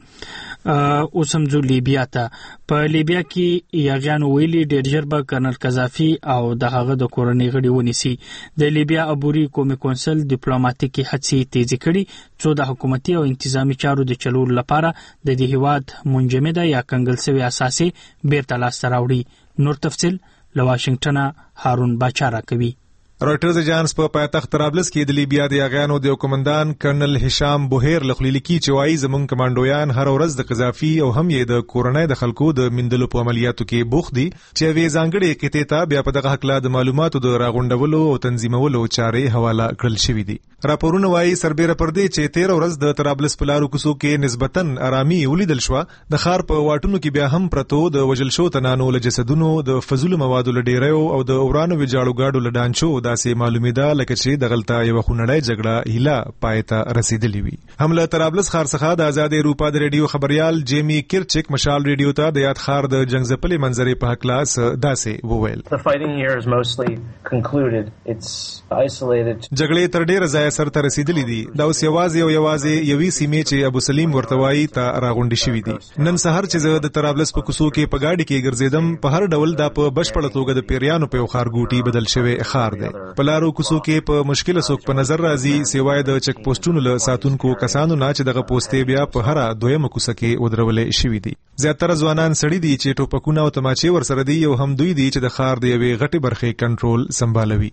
اوس هم ځو لیبیا ته. په لیبیا کې یاغیانو ویلي ډېر ژر به کرنل قذافي او د هغه د کورنۍ غړي ونیسي. د لیبیا عبوري قومي کونسل ډیپلوماټیکي هڅې تیزې کړي څو د حکومتي او انتظامی چارو د چلولو لپاره د دې هیواد منجمده یا کنګل شوی اساسي بیرته لاسته راوړي. نور تفصیل له واشنگټنه هارون باچا راکوي. رويټرز اجانس په پایتخت طرابلس کې د لیبیا د یاغیانو د کمانډان کرنل هشام بوهیر لخلیلی کی چوای زمون کمانډویان هر ورځ د قذافي او هم یې د کورنۍ د خلکو د مندلو په عملیاتو کې بوخت دي چې وی ځانګړي کته ته بیا په دغه حق لا د معلوماتو د راغونډولو او تنظیمولو چارې حواله کړل شوې دي. راپورونه وايي سربېره پر دې چې 13 ورځ د طرابلس په لارو کوڅو کې نسبتاً آرامي ولیدل شو. د خار په واټونو کې بیا هم پرتو د وجل شو تنانو له جسدونو د فزول موادو لډیرو او د اورانو ویجاړو گاډو لډانچو داسې معلومیده لکه چې دغلطه یو خونړی جګړه هیله پایته رسیدلې وي. حمله طرابلس خار څخه د آزاد اروپا د ریډیو خبريال جیمی کیرچک مشال ریډیو ته د یاد خار د جنگ ځپلې منظرې په کلاس داسې وویل. The fighting here is mostly concluded. It's isolated. جګړې تر ډیره ځای ځای سره رسیدلی دي دا اوس یوازې یوې سیمې چې ابو سلیم ورتوایی ته راغونډې شوې دي. نن سحر چې زه د طرابلس په کوڅو کې په گاډي کې ګرځیدم په هر ډول دا په بشپړه توګه د پیریانو په خارګوټي بدل شوی ښار دی. په لارو کوڅو کې په مشکل سوک په نظر راځي سیوای د چک پوسټونو له ساتونکو کسانو نه چې دغه پوسټې بیا په هر دویمه کوڅه کې ودرولې شوې دي. زیاتره ځوانان سړي دي چې ټوپکونه او تماچې ورسره دي او هم دوی دي چې د ښار د یوې غټې برخې کنټرول سمبالوي.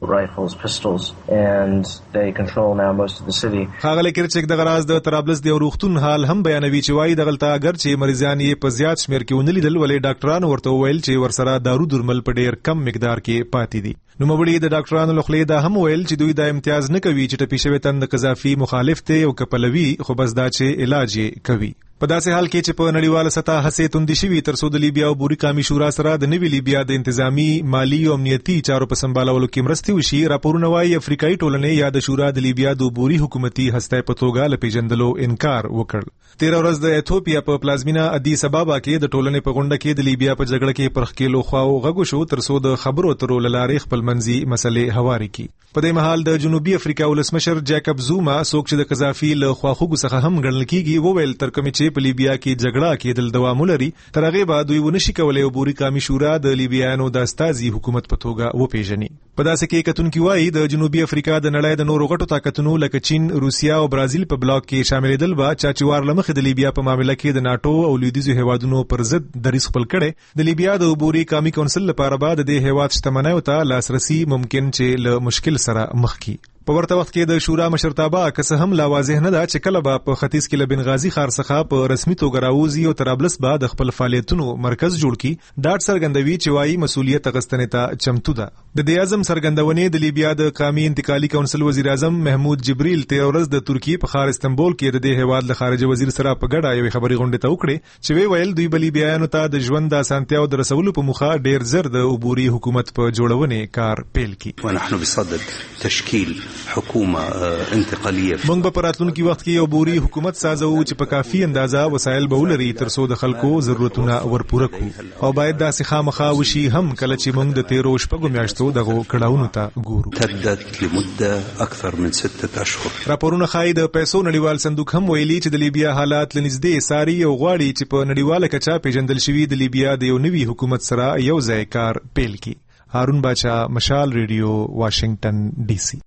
ښاغلی کرچک دغه راز د طرابلس د روغتون حال هم بیانوي چې وایي دغلته اگر چې مریضان یې په زیات شمیر کې ونه لیدل ولې ډاکټرانو ورته وویل چې ورسره دارو درمل په ډیر کم مقدار کې پاتې دي. نوموړي د ډاکټرانو له خولې دا هم ویل چې دوی دا امتیاز نه کوي چې ټپي شوی تن د قذافي مخالف دی او کپلوي خو بس دا چې علاج یې کوي. په داسې حال کې چې په نړیواله سطح هڅې توندې شوي تر څو د لیبیا او بوري قومي شورا سره د نوي لیبیا د انتظامی مالی او امنیتي چارو په سمبالولو کې مرستې وشي. راپورونه وايي افریقایي ټولنې یا د شورا د لیبیا د بوري حکومتي هسته په توګه له پیژندلو انکار وکړ. 13 ورځ د ایتھوپیا په پلازمینا ادیس ابابا کې د ټولنې په غونډه کې د لیبیا په جګړه کې پرخکیلو خواو غږو شو تر څو د خبرو اترو لارې خپل منځي مسلې هواري کی. په دې مهال د جنوبي افریقا ولسمشر جیکب زوما څوک چې د قذافي له خواخوږو څخه هم ګڼل کیږي وویل تر کومه چې په لیبیا کې جګړه کېدل دوام لري تر هغه بعد دوی ونشي کولای او بوري قومي شورا د لیبیانو د استازي حکومت په توګه وپیژني. په داسې کې کتونکي وایي د جنوبي افریقا د نړۍ د نورو غټو طاقتونو لکه چین، روسیا او برازیل په بلاک کې شاملېدل به چاچوار لمخې د لیبیا په معاملې کې د ناتو او لویدیځو هیوادونو پر ضد دریځ خپل کړي. د لیبیا د بوري قومي کونسل لپاره به د دې هیواد شتمنیو ته لاسرسي ممکن چې له مشکل سره مخ کی. په ورته وخت کې د شورا مشرتابه که هم لا واضح نه ده چې کله به په ختیځ کې له بنغازي ښار څخه په رسمي توګه راوځي او طرابلس به د خپل فعالیتونو مرکز جوړ کړي. ډاټ څرګندوي چې وايي مسؤلیت اخیستنې ته چمتو ده. د دې اعظم څرګندونې د لیبیا د قومي انتقالي کونسل وزیر اعظم محمود جبریل 13 ورځ د ترکیې په ښار استنبول کې د دې هیواد له خارجه وزیر سره په ګډه یوې خبري غونډه ته وکړي چې ویل دوی بلی بیانو ته د ژوند د اسانتیاو د رسولو په مخه ډیر زر د عبوري حکومت په جوړونې کار پیل کړي. ونحن بصدد تشکیل حکومه انتقاليه. موږ په راتلونکي وخت کې یو بوري حکومت سازو چې په کافي اندازه وسایل به ولري تر څو د خلکو ضرورتونه ورپوره کړو او باید داسې خامخا وشي هم کله چې موږ د 13 شپږو میاشتو دغه کړهونو ته ګورو. تمدد لمده اكثر من 6 اشهر. راپورونه ښایي د پیسو نړیوال صندوق هم ویلي چې د لیبیا حالات لنږدې ساري او غواړي چې په نړیواله کچه پیژندل شوی د لیبیا د یو نوي حکومت سره یو ځای کار پیل کړي. هارون باچا، مشال ریډیو، واشنگټن ډي سي.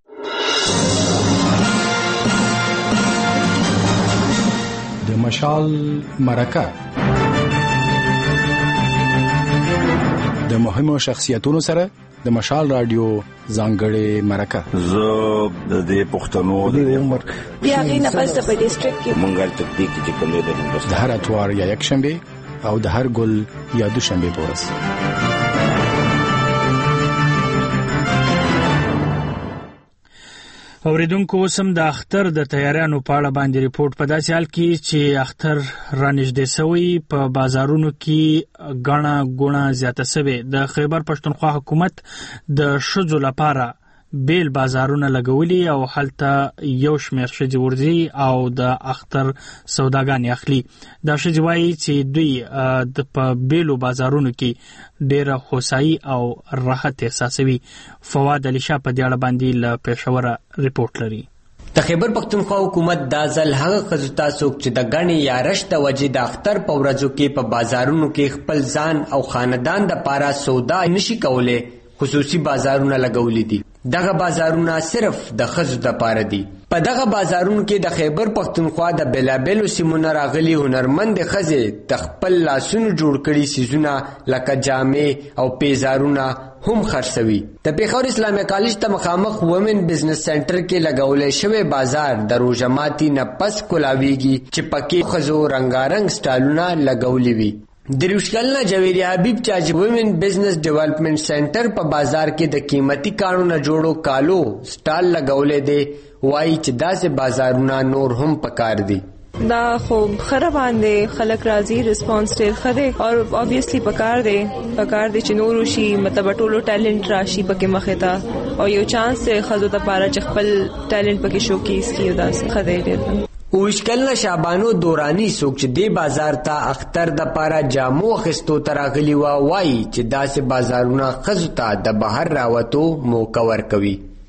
د مشال مرکه د مهمو شخصیتونو سره د مشال رادیو ځانګړې مرکه. زه د دې پښتنو د عمر بیا غي نه پس په ډیسټریکټ کې مونږه تدبیق چې کوم د هر اتوار یا یک شنبه او د هر ګل یا دوشنبه په ورځ. اوریدونکو سم د اختر د تیاریانو په اړه باندې ریپورت په داسې حال کې چې اختر رانږدې شوی په بازارونو کې غاڼه زیاته شوی. د خیبر پښتونخوا حکومت د شذو لپاره بیل بازارونه لګولي او هلته یو شمېر ښځې ورځي او د اختر سوداګانې اخلي. دا ښځې وایي چې دوی د په بیلو بازارونو کې ډېره هوسایي او راحت احساسوي. فواد علي شاه په دې اړه باندې له پېښوره ریپورت لري. د خیبر پښتونخوا حکومت دا ځل هغه ښځو ته څوک چې د ګڼې یا رش د وجې د اختر په ورځو کې په بازارونو کې خپل ځان او خاندان دپاره سودا نشي کولی خصوصي بازارونه لګولي دي. دغه بازارونه صرف د ښځو دپاره دي. په دغه بازارونو کې د خیبر پښتونخوا د بېلابېلو سیمو نه راغلي هنرمندې ښځې د خپل لاسونو جوړ کړي څیزونه لکه جامې او پیزارونه هم خرڅوي. د پېښور اسلامي کالج ته مخامخ وومن بزنس سنټر کې لګولی شوی بازار د روژه ماتي نه پس کولاویږي چې پکې ښځو رنګارنګ سټالونه لګولي وي. د روشکلنا جویری حبیب چاج وومن بزنس ډیولپمنٹ سنټر په بازار کې د قیمتي کانو نه جوړو کالو سټال لګولې دي. وایي چې داسې بازارونه نور هم پکار دي. دا خو خره باندې خلک راځي، ریسپانس ډېر ښه دی او obviously پکار دی چې نور شي، مطلب ټولو ټیلنټ راشي پکې مخې ته او یو چانس ښځو دپاره چې خپل ټیلنټ پکې شوکیس کړي. داسې ښه دی ډېر. اوشکلنا شعبانو دورانی څوک چې دې بازار ته اختر دپاره جامو اخیستو ته راغلي وه وایي چې داسې بازارونه ښځو ته د بهر راوتو موقع ورکوي.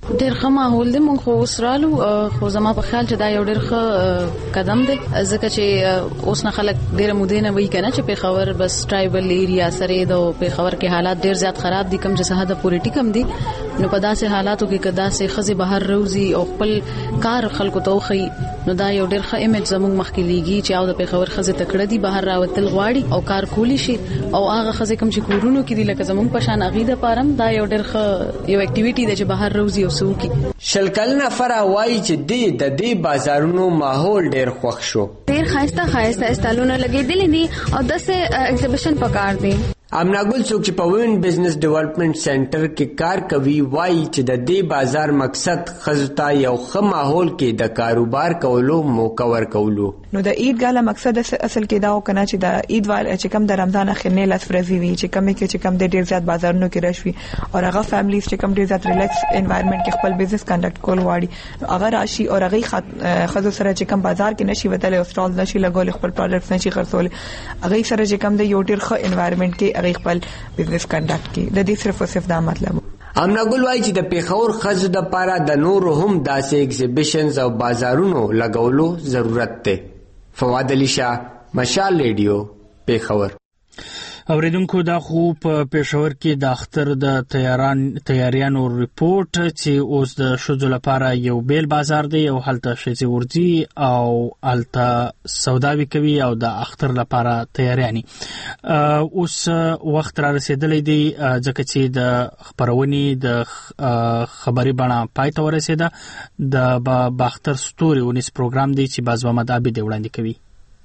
ډېر ښه ماحول دی. موږ خو اوس رالو، خو زما په خیال چې دا یو ډېر ښه قدم دی، ځکه چې اوس نه خلک ډېره مودې نه وایي کنه چې پېښور بس ټرایبل ایریا سره د پېښور کې حالات ډېر زیات خراب دي، کوم چې صحه د پولیټیک هم دي. نو په داسې حالاتو کې کدا سه خزي بهر روزي او خپل کار خلکو ته وخی، نو دا یو ډېر ښه ایمیج زموږ مخکې لیږي چې او د پېښور خزي تکړه دي، بهر راوتل غواړي او کار کولی شي، او هغه خزي کوم چې کورونو کې دي لکه زموږ په شان اغیده پارم، دا یو ډېر ښه یو اکټیویټي ده چې بهر روزي او سوکي. شلکل نفر وایي چې د دې بازارونو ماحول ډېر خوښ شو. ډېر خاصه استالونه لګېدلې دي او داسې ایگزیبیشن پکار دي. امنا ګل څوک چې په وین بزنس ډیولپمنٹ سنټر کې کار کوي وایي چې د دې بازار مقصد خزتا یو ښه ماحول کې د کاروبار کولو موقع ورکولو. نو د عید ګاله مقصد اصل کې دا وکنه چې د عید وال چې کم د رمضان اخر نه لاس فرضي وي، چې کم کې چې کم د ډیر زیات بازارونو کې رش وي او هغه فیملیز چې کم ډیر زیات ریلیکس انوایرنمنت کې خپل بزنس کنډکټ کول غواړي، هغه راشي او هغه خزو سره چې کم بازار کې نشي وتل او سټال نشي لګول، خپل پروډکټس نشي خرڅول، هغه سره چې کم د یو ډیر ښه انوایرنمنت کې هغه خپل بزنس کنډکټ کی. د دې صرف دا مطلب. امنا ګل وایي چې د پېښور خزو د پاره د نورو هم داسې ایگزیبیشنز او بازارونو لګولو ضرورت دی. فواد علی شاه، مشال ریډیو، پېښور. اوریدونکو دا خو په پېښور کې د اختر د تیاریانو ریپورت چې اوس د شذو لپاره یو بیل بازار دی او هلته شذې ورځي او هلته سوداوي کوي او د اختر لپاره تیاریانی. اوس وخت را رسیدلی دی ځکه چې د خبرونې د خبري بڼه پای ته ورسېده. د باختر ستوري ونیس پروګرام دی چې باز محمد عابد وړاندې کوي.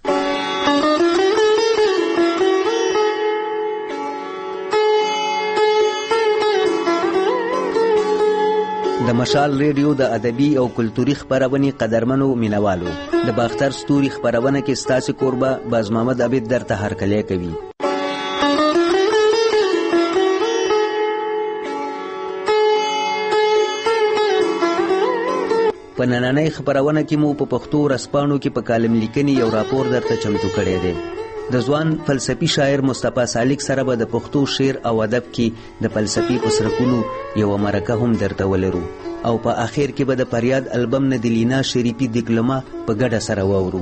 د مشال ریډیو د ادبي او کلتوري خبرونې قدرمنو مینوالو، د باختر ستوري خبرونه کې ستاسو کوربه باز محمد عابد درته هرکلی کوي. په نننۍ خبرونه کې مو په پښتو ورځپاڼو کې په کالم لیکنې یو راپور درته چمتو کړی دی. د ځوان فلسفي شاعر مصطفی سالک سره به د پښتو شعر او ادب کې د فلسفي پسرکونو یو مرکه هم درته ولرو او په اخر کې به د فریاد البم نه د لینا شریفي دیکلما په ګډه سره واورو.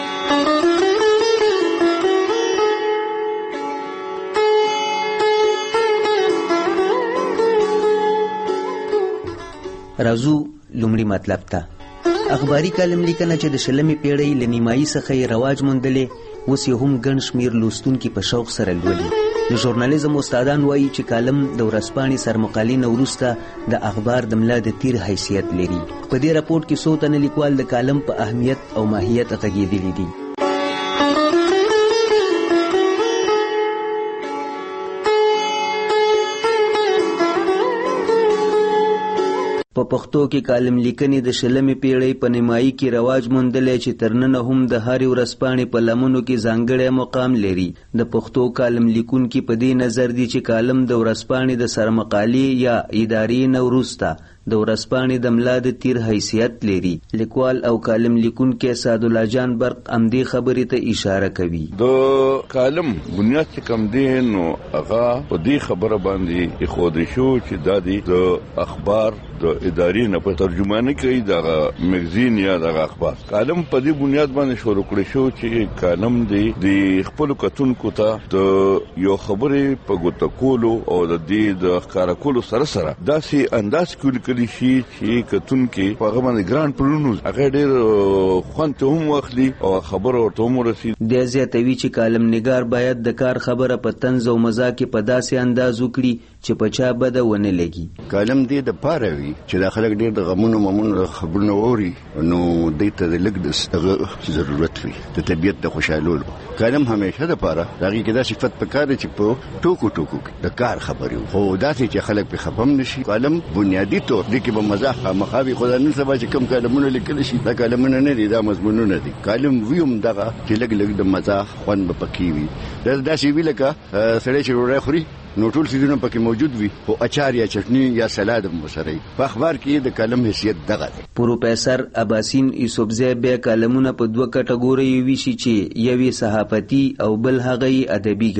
راځو لومړی مطلب ته. اخباري کالم لیکنه چې د 20مې پیړۍ له نیمایي څخه یې رواج موندلې، اوس یې هم ګڼ شمېر لوستونکي په شوق سره لولي. د ژورنالیزم استادان وایي چې کالم د ورځپاڼې سرمقالې نه وروسته د اخبار د ملا د تیر حیثیت لري. په دې راپورټ کې څو تنه لیکوال د کالم په اهمیت او ماهیت غږېدلي دي. په پښتو کې کالم لیکنې د 20مې پیړۍ په نیمایي کې رواج موندلی چې تر ننه هم د هرې ورځپاڼې په لمنو کې ځانګړی مقام لري. د پښتو کالم لیکونکي په دې نظر دي چې کالم د ورځپاڼې د سرمقالې یا ادارې نه وروسته د ورځپاڼې د ملا د تیر حیثیت لري. لیکوال او کالم لیکونکی سعدالله جان برق همدې خبرې ته اشاره کوي. د کالم بنیاد چې کوم دی نو هغه په دې خبره باندې ایښودل شو چې دا د اخبار د ادارې نه په ترجماني کوي د مګزین یا د اخبار. کالم په دې بنیاد باندې شروع کړی شو چې کالم د خپل کتونکو ته د یو خبرې په ګوته کولو او د دې د ښکارا کولو سره سره داسې انداز کې لیکلی شي چې کتونکي په هغه باندې ګران پرونو هغه ډېر خوند ته هم واخلي او خبره ورته هم ورسي. د زیاتوي چې کالم نګار باید د کار خبره په طنز او مزاح کې په داسې انداز وکړي چې په چا بده ونه لګي. کالم دې د پاره وي چې دا خلک ډېر د غمونو خبرونه ووري، نو دې ته د لږ د ضرورت وي د طبیعت د خوشحالولو. کالم همیشه د پاره هغې کې دا صفت پکار دی چې په ټوکو کې د کار خبرې خو داسې چې خلک پې خفه هم نشي. کالم بنیادي طور دې کې به مزاح خامخا وي، خو دا نن سبا چې کوم کالمونه لیکلی شي دا کالمونه نه دي، دا مضمونونه دي. کالم وي هم دغه چې لږ د مزاح خوند به پکې وي. دا داسې وي لکه سړی چې ډوډۍ خوري نو ټول سیزونه پکې موجود وي، خو اچار یا چټني یا سلاد هم ورسره وي. په اخبار کې د کالم حیثیت دغه دی. پروفیسر اباسین یوسفزی بیا کالمونه په دوه کټګورۍ ویشي چې یوې صحافتي او بل هغه ادبي ګڼي.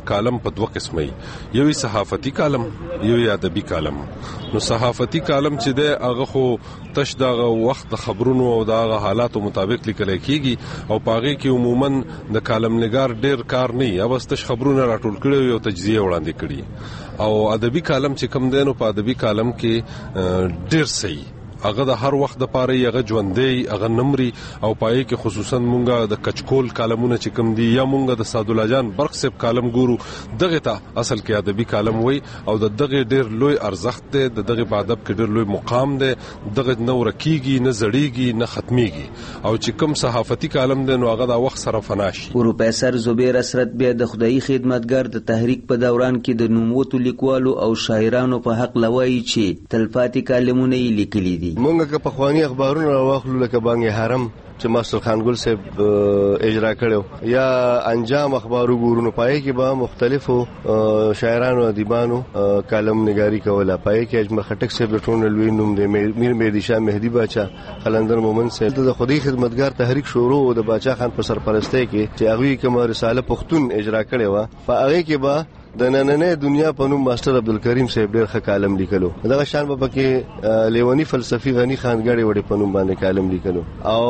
کالم په دوه قسمه یو صحافتي کالم یو ادبي کالم. نو صحافتي کالم چې دی هغه خو تش دغه وخت د خبرونو او دغه حالاتو مطابق لیکل کیږي او پاغه کې عموما د کالم نگار ډیر کار نه یا بس تش خبرونه راټول کړي او تجزیه وړاندې کړي. او ادبي کالم چې کم دی نو په ادبي کالم کې ډیر صحیح هغه د هر وخت د پاره هغه ژوندۍ هغه نمرې او پای کې خصوصا مونږه د کچکول کالمونه چې کوم دي یا مونږه د سعد الله جان برق صاحب کالم ګورو دغه ته اصل کې ادبي کالم وای او دغه ډیر لوی ارزښت دی دغه په ادب کې ډیر لوی مقام دی دغه نو رکیږي نه زړیږي نه ختميږي او چې کوم صحافتي کالم دی نو هغه د وخت سره فناشي. پروفیسور زبیر اسرت بیا د خدای خدمتګار د تحریک په دوران کې د نوموتو لیکوالو او شاعرانو په حق لوي چې تلفاتي کالمونه یې لیکلي دي. مونږه که په خواني اخبارونو واخلو لکه بانګ حرم چې ماستر خان ګل صاحب اجرا کړو یا انجام اخبارو ګورونو پای کې به مختلفو شاعرانو ادیبانو کالم نگاری کوله. پای کې اجمل خټک صاحب ټول لوی نوم دی میر مهدی شاه مهدی باچا قلندر مومن صاحب د خدای خدمتګار تحریک شروع د باچا خان په سرپرستی کې چې هغه کوم رساله پښتون اجرا کړې و په هغه کې به د نننې دنیا په نوم ماستر عبدالکریم صاحب ډېر ښه کالم لیکلو. دغه شان به پکې لیونی فلسفي غنی خانګړې وړې په نوم باندې کالم لیکلو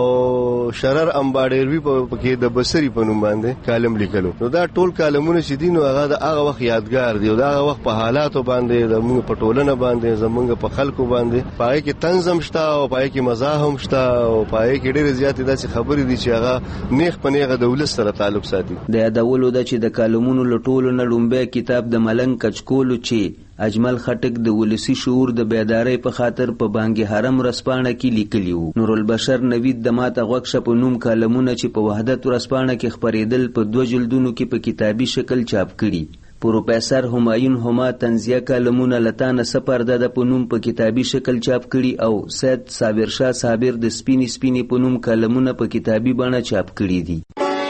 او شرر امباډیروي پکې د بصری په نوم باندې کالم لیکلو. نو دا ټول کالمونه چې دي نو هغه د هغه وخت یادګار دي او د هغه وخت په حالاتو باندې د موږ په ټولنه باندې زمونږ په خلکو باندې پای کې تنظیم شته او پای کې مزاح هم شته او پای کې ډېر زیاتې داسې خبرې دي چې هغه نیغ په نیغه د ولس سره تعلق ساتي. د یادولو د چې د کالمونو لټولو نه لومبه کتاب د ملنګ کچکولو چې اجمل خټک د ولسی شعور د بیدارۍ په خاطر په بانګ حرم رسپانه کې لیکلی وو. نور البشر نوید د ماته غوښه په نوم کالمونه چې په وحدت رسپانه کې خبرېدل په 2 جلدونو کې په کتابي شکل چاپ کړي. پروفیسور همایون هما تنزیه کالمونه لتانه سپرده د په نوم په کتابي شکل چاپ کړي او سید صابر شاه صابر د سپینی په نوم کالمونه په کتابي بڼه چاپ کړي دي.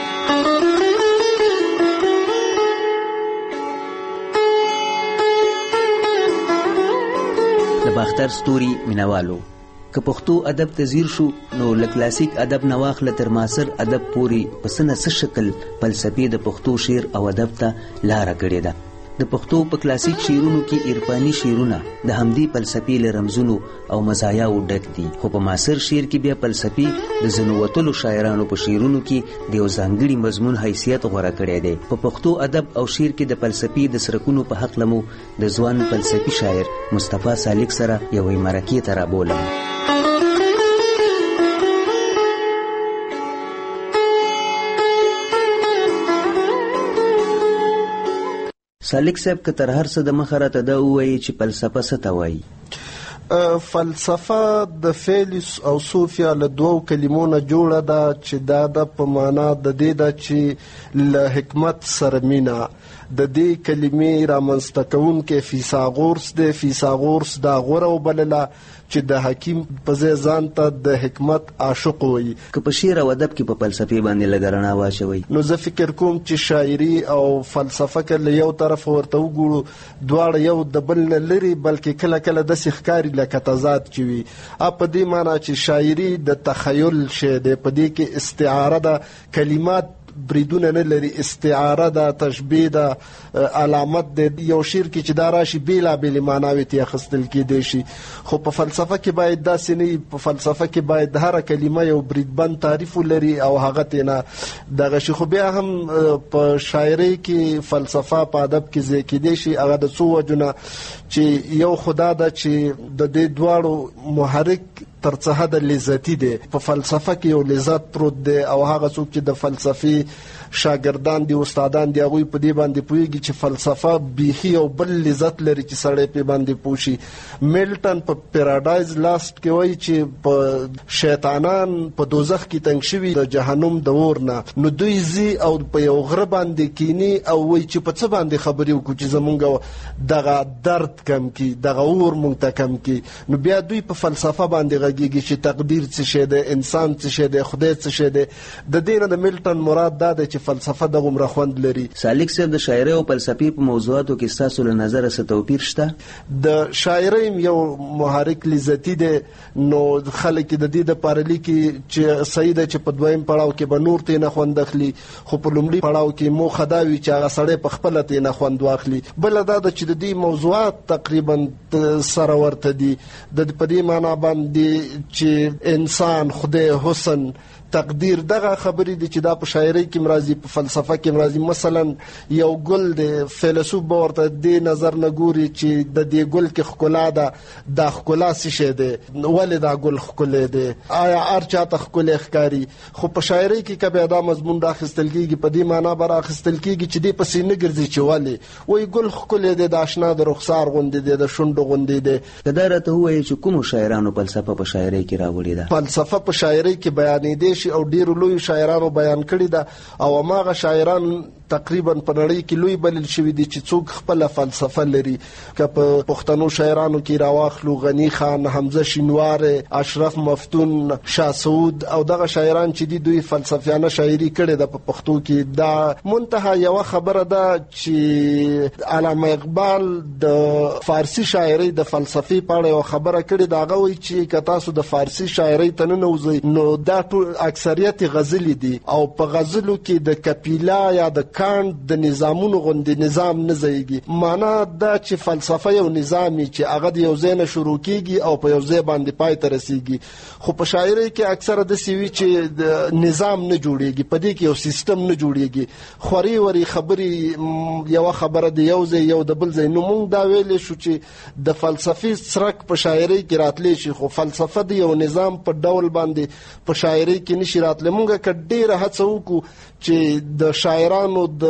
د باختر ستوري مینوالو که پښتو ادب ته ځیر شو نو له کلاسیک ادب نه واخله تر معاصر ادب پورې په څه شکل فلسفي د پښتو شعر او ادب ته لاره کړې ده. د پښتو په کلاسیک شعرونو کې عرفاني شعرونه د همدې فلسفي له رمزونو او مزایاو ډک دي خو په معاصر شعر کې بیا فلسفي د ځینو وتلو شاعرانو په شعرونو کې د یو ځانګړي مضمون حیثیت غوره کړی دی. په پښتو ادب او شعر کې د فلسفي د سرکونو په حق لمو د ځوان فلسفي شاعر مصطفی سالک سره یوې مرکې ته رابولم. سالک صاحب که تر هر څه د مخه راته دا ووایي چې فلسفه څه ته وایي؟ فلسفه د فعل او صوفیا له 2 کلمو نه جوړه ده چې دا د په معنا د دې ده چې له حکمت سره مینا د دې کلمې رامنځته کوونکی فیثاغورس دی. فیثاغورس دا غوره وبلله چې د حکیم په ځای ځان ته د حکمت عاشق وي. که په شعر او ادب کې په فلسفي باندې لږ رڼا واچوي نو زه فکر کوم چې شاعري او فلسفه که له یو طرف ورته وګورو دواړه یو د بل نه لري بلکې کله کله داسې ښکاري لکه تضاد چې وي. په دې معنی چې شاعري د تخیل شی دی په دې کې استعاره ده کلمات بریدونه نه لري استعاره ده تشبیه ده علامت ده یو شعر کې چې دا راشي بېلابېلې معناوې ترې اخیستل کېدی شي خو په فلسفه کې باید داسې نه وي. په فلسفه کې باید هره کلمه یو بریدبند تعریف ولري او هغه ترې نه دغه شي. خو بیا هم په شاعرۍ کې فلسفه په ادب کې ځای کېدی شي هغه د څو وجو نه چې یو خدا ده چې د دې دواړو محرک تر څه حد لذتي دی. په فلسفه کې یو لذت پروت دی او هغه څوک چې د فلسفي شاګردان دي استادان دي هغوی په دې باندې پوهېږي چې فلسفه بیخي یو بل لذت لري چې سړی پې باندې پوه شي. میلټن په پیراډایز لاست کې وایي چې په شیطانان په دوزخ کې تنګ شوي د جهنم د اور نه نو دوی ځي او په یو غره باندې کینی او وایي چې په څه باندې خبرې وکړو چې زمونږ دغه درد کم کړي دغه اور مونږ ته کم کړي. نو بیا دوی په فلسفه باندې لګیږي چې تقدیر څه شی دی، انسان څه شی دی، خدای څه شی دی. د دې نه د میلټن مراد دا دی چې فلسفه دغومره خوند لري. سالک صاحب د شاعرۍ او فلسفې په موضوعاتو کې ستاسو له نظره څه توپیر شته؟ د شاعرۍ یو محرک لذتي دی، نو خلک د دې دپاره لیکي چې صحیح ده چې په دویم پړاو کې به نور ترې نه خوند اخلي، خو په لومړي پړاو کې موخه دا وي چې هغه سړی په خپله ترې نه خوند واخلي. بله دا ده چې د دې موضوعات تقریبا سره ورته دي. په دې معنا باندې چې انسان، خدای، حسن، تقدیر، دغه خبرې دي چې دا په شاعرۍ کې مرضی، په فلسفه کې مرضی. مثلا یو ګل دی، فیلسوف به ورته دې نظر نه ګوري چې د دې ګل کې ښکلا ده، دا ښکلا څه شی دی، ولې دا ګل ښکلی دی، آیا هر چاته ښکلی ښکاري. خو په شاعرۍ کې که بیا دا مضمون راخیستل کېږي، په دې معنا به راخیستل کېږي چې دې پسې نه ګرځي چې ولې، وایي ګل ښکلی دی، د اشنا د رخسار غوندې دی، د شونډو غوندې دی. که دا راته ووایي چې کومو شاعرانو فلسفه په شاعرۍ کې راوړې ده؟ فلسفه په شاعرۍ کې بیانېدی شي او ډېرو لویو شاعرانو بیان کړي ده، او هماغه شاعران تقریبا په نړۍ کې لوی بلل شوي دي چې څوک خپله فلسفه لري. که په پښتنو شاعرانو کې راواخلو، غني خان، حمزه شینواری، اشرف مفتون، شاه سعود او دغه شاعران چې دي، دوی فلسفیانه شاعري کړې ده په پښتو کې. دا منتها یوه خبره ده چې علامه اقبال د فارسی شاعرۍ د فلسفې په اړه یوه خبره کړې ده. هغه وایي چې که تاسو د فارسی شاعرۍ ته ننوځئ نو دا ټول اکثریت غزلې دي، او په غزلو کې د کپیلا یا د کانت د نظامونو غوندې نظام نه ځایږي. معنا دا چې فلسفه یو نظامي چې هغه د یو ځای نه شروع کېږي او په یو ځای باندې پای ته رسېږي. خو په شاعرۍ کې اکثره داسې وي چې د نظام نه جوړېږي، په دې کې یو سیستم نه جوړېږي، خوري وري خبرې، یوه خبره د یو ځای یو د بل ځای. نو موږ دا ویلی شو چې د فلسفې څرک په شاعرۍ کې راتلی شي، خو فلسفه د یو نظام په ډول باندې په شاعرۍ کې نشي راتلی. موږ که ډېره هڅه وکړو چې د شاعرانو د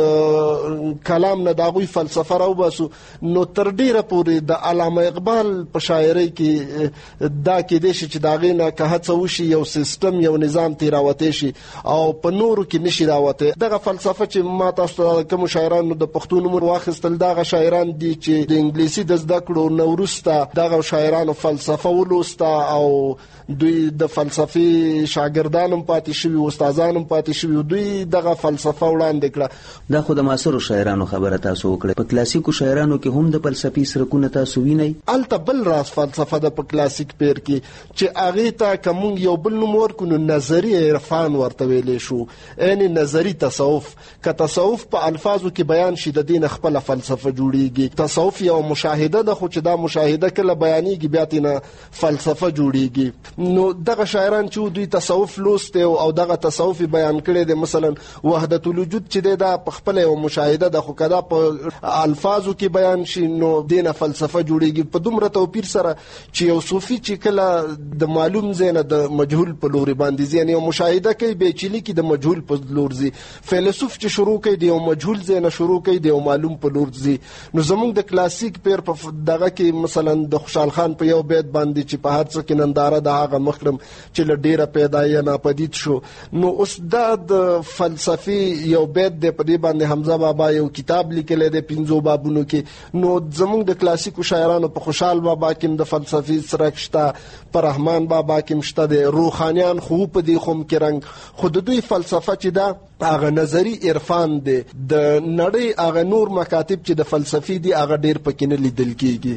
کلام نه د هغوی فلسفه راوباسو، نو تر ډېره پورې د علامه اقبال په شاعرۍ کې دا کېدی شي چې د هغې نه که هڅه وشي یو سیستم، یو نظام ترې راوتی شي، او په نورو کې نشي راوتی. دغه فلسفه چې ما تاسو ته د کومو شاعرانو د پښتو نومونه واخیستل، دغه شاعران دي چې د انګلیسي د زده کړو نه وروسته دغه شاعرانو فلسفه ولوسته، او دوی د فلسفې شاګردان هم پاتې شوي، استادان هم پاتې شوي، دوی دغه فلسفه وړاندې کړه. دا خو د معاصرو شاعرانو خبره تاسو وکړه. په کلاسیکو شاعرانو کې هم د فلسفي سرکونه تاسو وینئ؟ هلته بل راز فلسفه ده په کلاسیک پیر کې چې هغې ته که موږ یو بل نوم ورکړو نو نظري عرفان ورته ویلی شو، یعنې نظري تصوف. که تصوف په الفاظو کې بیان شي، د دې نه خپله فلسفه جوړېږي. تصوف یو مشاهده ده، خو چې دا مشاهده کله بیانېږي بیا ترې نه فلسفه جوړېږي. نو دغه شاعران چې دوی تصوف لوستی او دغه تصوف بیان کړی دی، مثلا وحدت الوجود چې دی دا په خپله یو مشاهده ده، خو که دا په الفاظو کې بیان شي نو دې نه فلسفه جوړېږي. په دومره توپیر سره چې یو صوفي چې کله د معلوم ځای نه د مجهول په لورې باندې ځي، یعنې یو مشاهده کوي، بیا چې لیکي د مجهول په لور ځي. فیلسوف چې شروع کوي د یو مجهول ځای نه شروع کوي، د یو معلوم په لور ځي. نو زموږ د کلاسیک پیر په دغه کې مثلا د خوشحال خان په یو بیت باندې چې په هر څه کې ننداره د هغه مخکرم چې له ډېره پیدایه ناپدید شو، نو اوس دا د فلسفي یو بیت دی، په دې باندې حمزه بابا یو کتاب لیکلی دی 5 بابونو کې. نو زموږ د کلاسیکو شاعرانو په خوشحال بابا کې هم د فلسفي څرک شته، په رحمان بابا کې هم شته دی، روحانیان خو په دې خو کې رنګ. خو د دوی فلسفه چې ده هغه نظري عرفان دی، د نړۍ هغه نور مکاتب چې د فلسفي دي هغه ډېر پکې نه لیدل کېږي.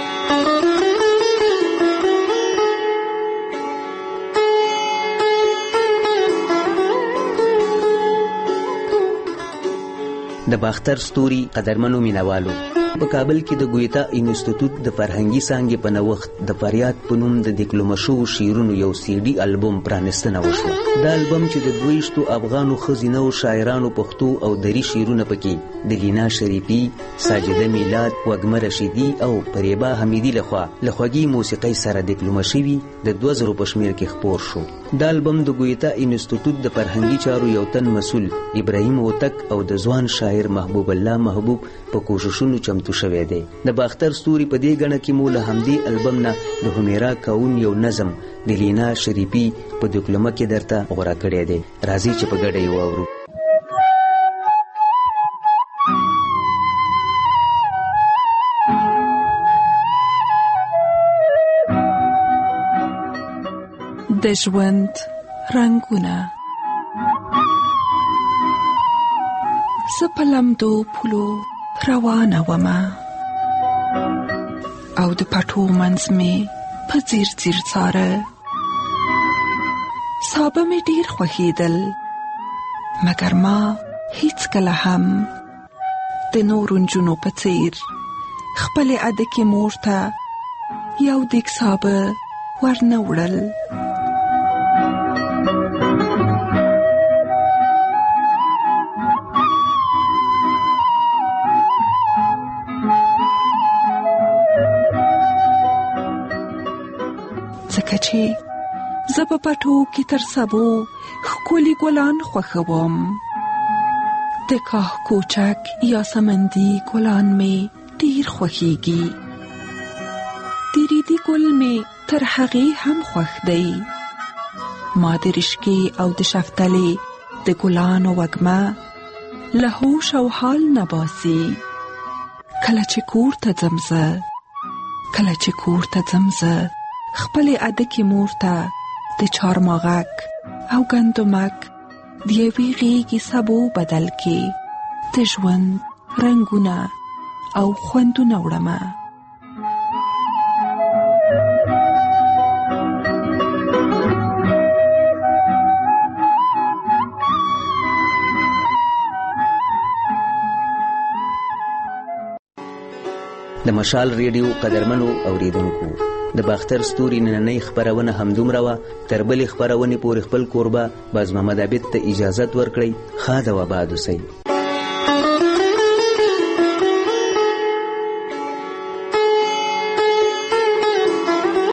د باختر ستوري قدرمنو مینوالو، په کابل کې د ګویتا انسټیټیوټ د فرهنګي څانګې په نوښت د فریاد په نوم د ډیکلومه شوو شعرونو یو CD البوم پرانستنه وشوه. دا البوم چې د 22 افغانو ښځینه او شاعرانو پښتو او دري شعرونه پکې د لینا شریفي، ساجده میلاد، وږمه رشیدي او فریبا حمیدي لخوا له خوږې موسیقۍ سره ډیکلومه شوي د 2000 په شمېر کې خپور شو. دا البوم د ګویتا انسټیټیوټ د فرهنګي چارو یو تن مسؤل ابراهیم اوتک او د ځوان شاعر محبوب الله محبوب په کوششونو چمتو شوی دی. د باختر ستوري په دې غڼه کې مو له همدې البم نه د همیرا کاون یو نظم د لینا شریفي په ډیکلومه کې درته غوړه کړی دی. راځي چې په ګډه یې واورو. د ژوند رنگونه زه په لمدو پلو روانه ومه او د پټو منځ مې په ځیر ځیر څاره سابه مې ډیر خوښېدل مګر ما هیڅکله هم د نورو نجونو په څیر خپلې عدکې مور ته یو دیګ سابه ورنه وړل ځکه چې زه په پټو کې تر سبو ښکلي ګلان خوښوم د کاه کوچک یا سمندي ګلان مې ډیر خوښیږي د ریدي ګل مې تر هغې هم خوښ دی ما د رشکې او د شفتلې د ګلانو وږمه له هوش او حال نه باسي کله چې کور ته ځم زه خپلې عدکې مور ته د چارمغک او ګندمک د یوې غېږې سبو بدل کې د ژوند رنګونه او خوندونه وړمه د مشال ریډیو قدرمنو اوریدونکو د باختر ستوري نننۍ خبرونه همدومره وه تر بلې خبرونې پورې خپل کوربه باز محمد عابد ته اجازت ورکړئ ښه د وباد اوسئ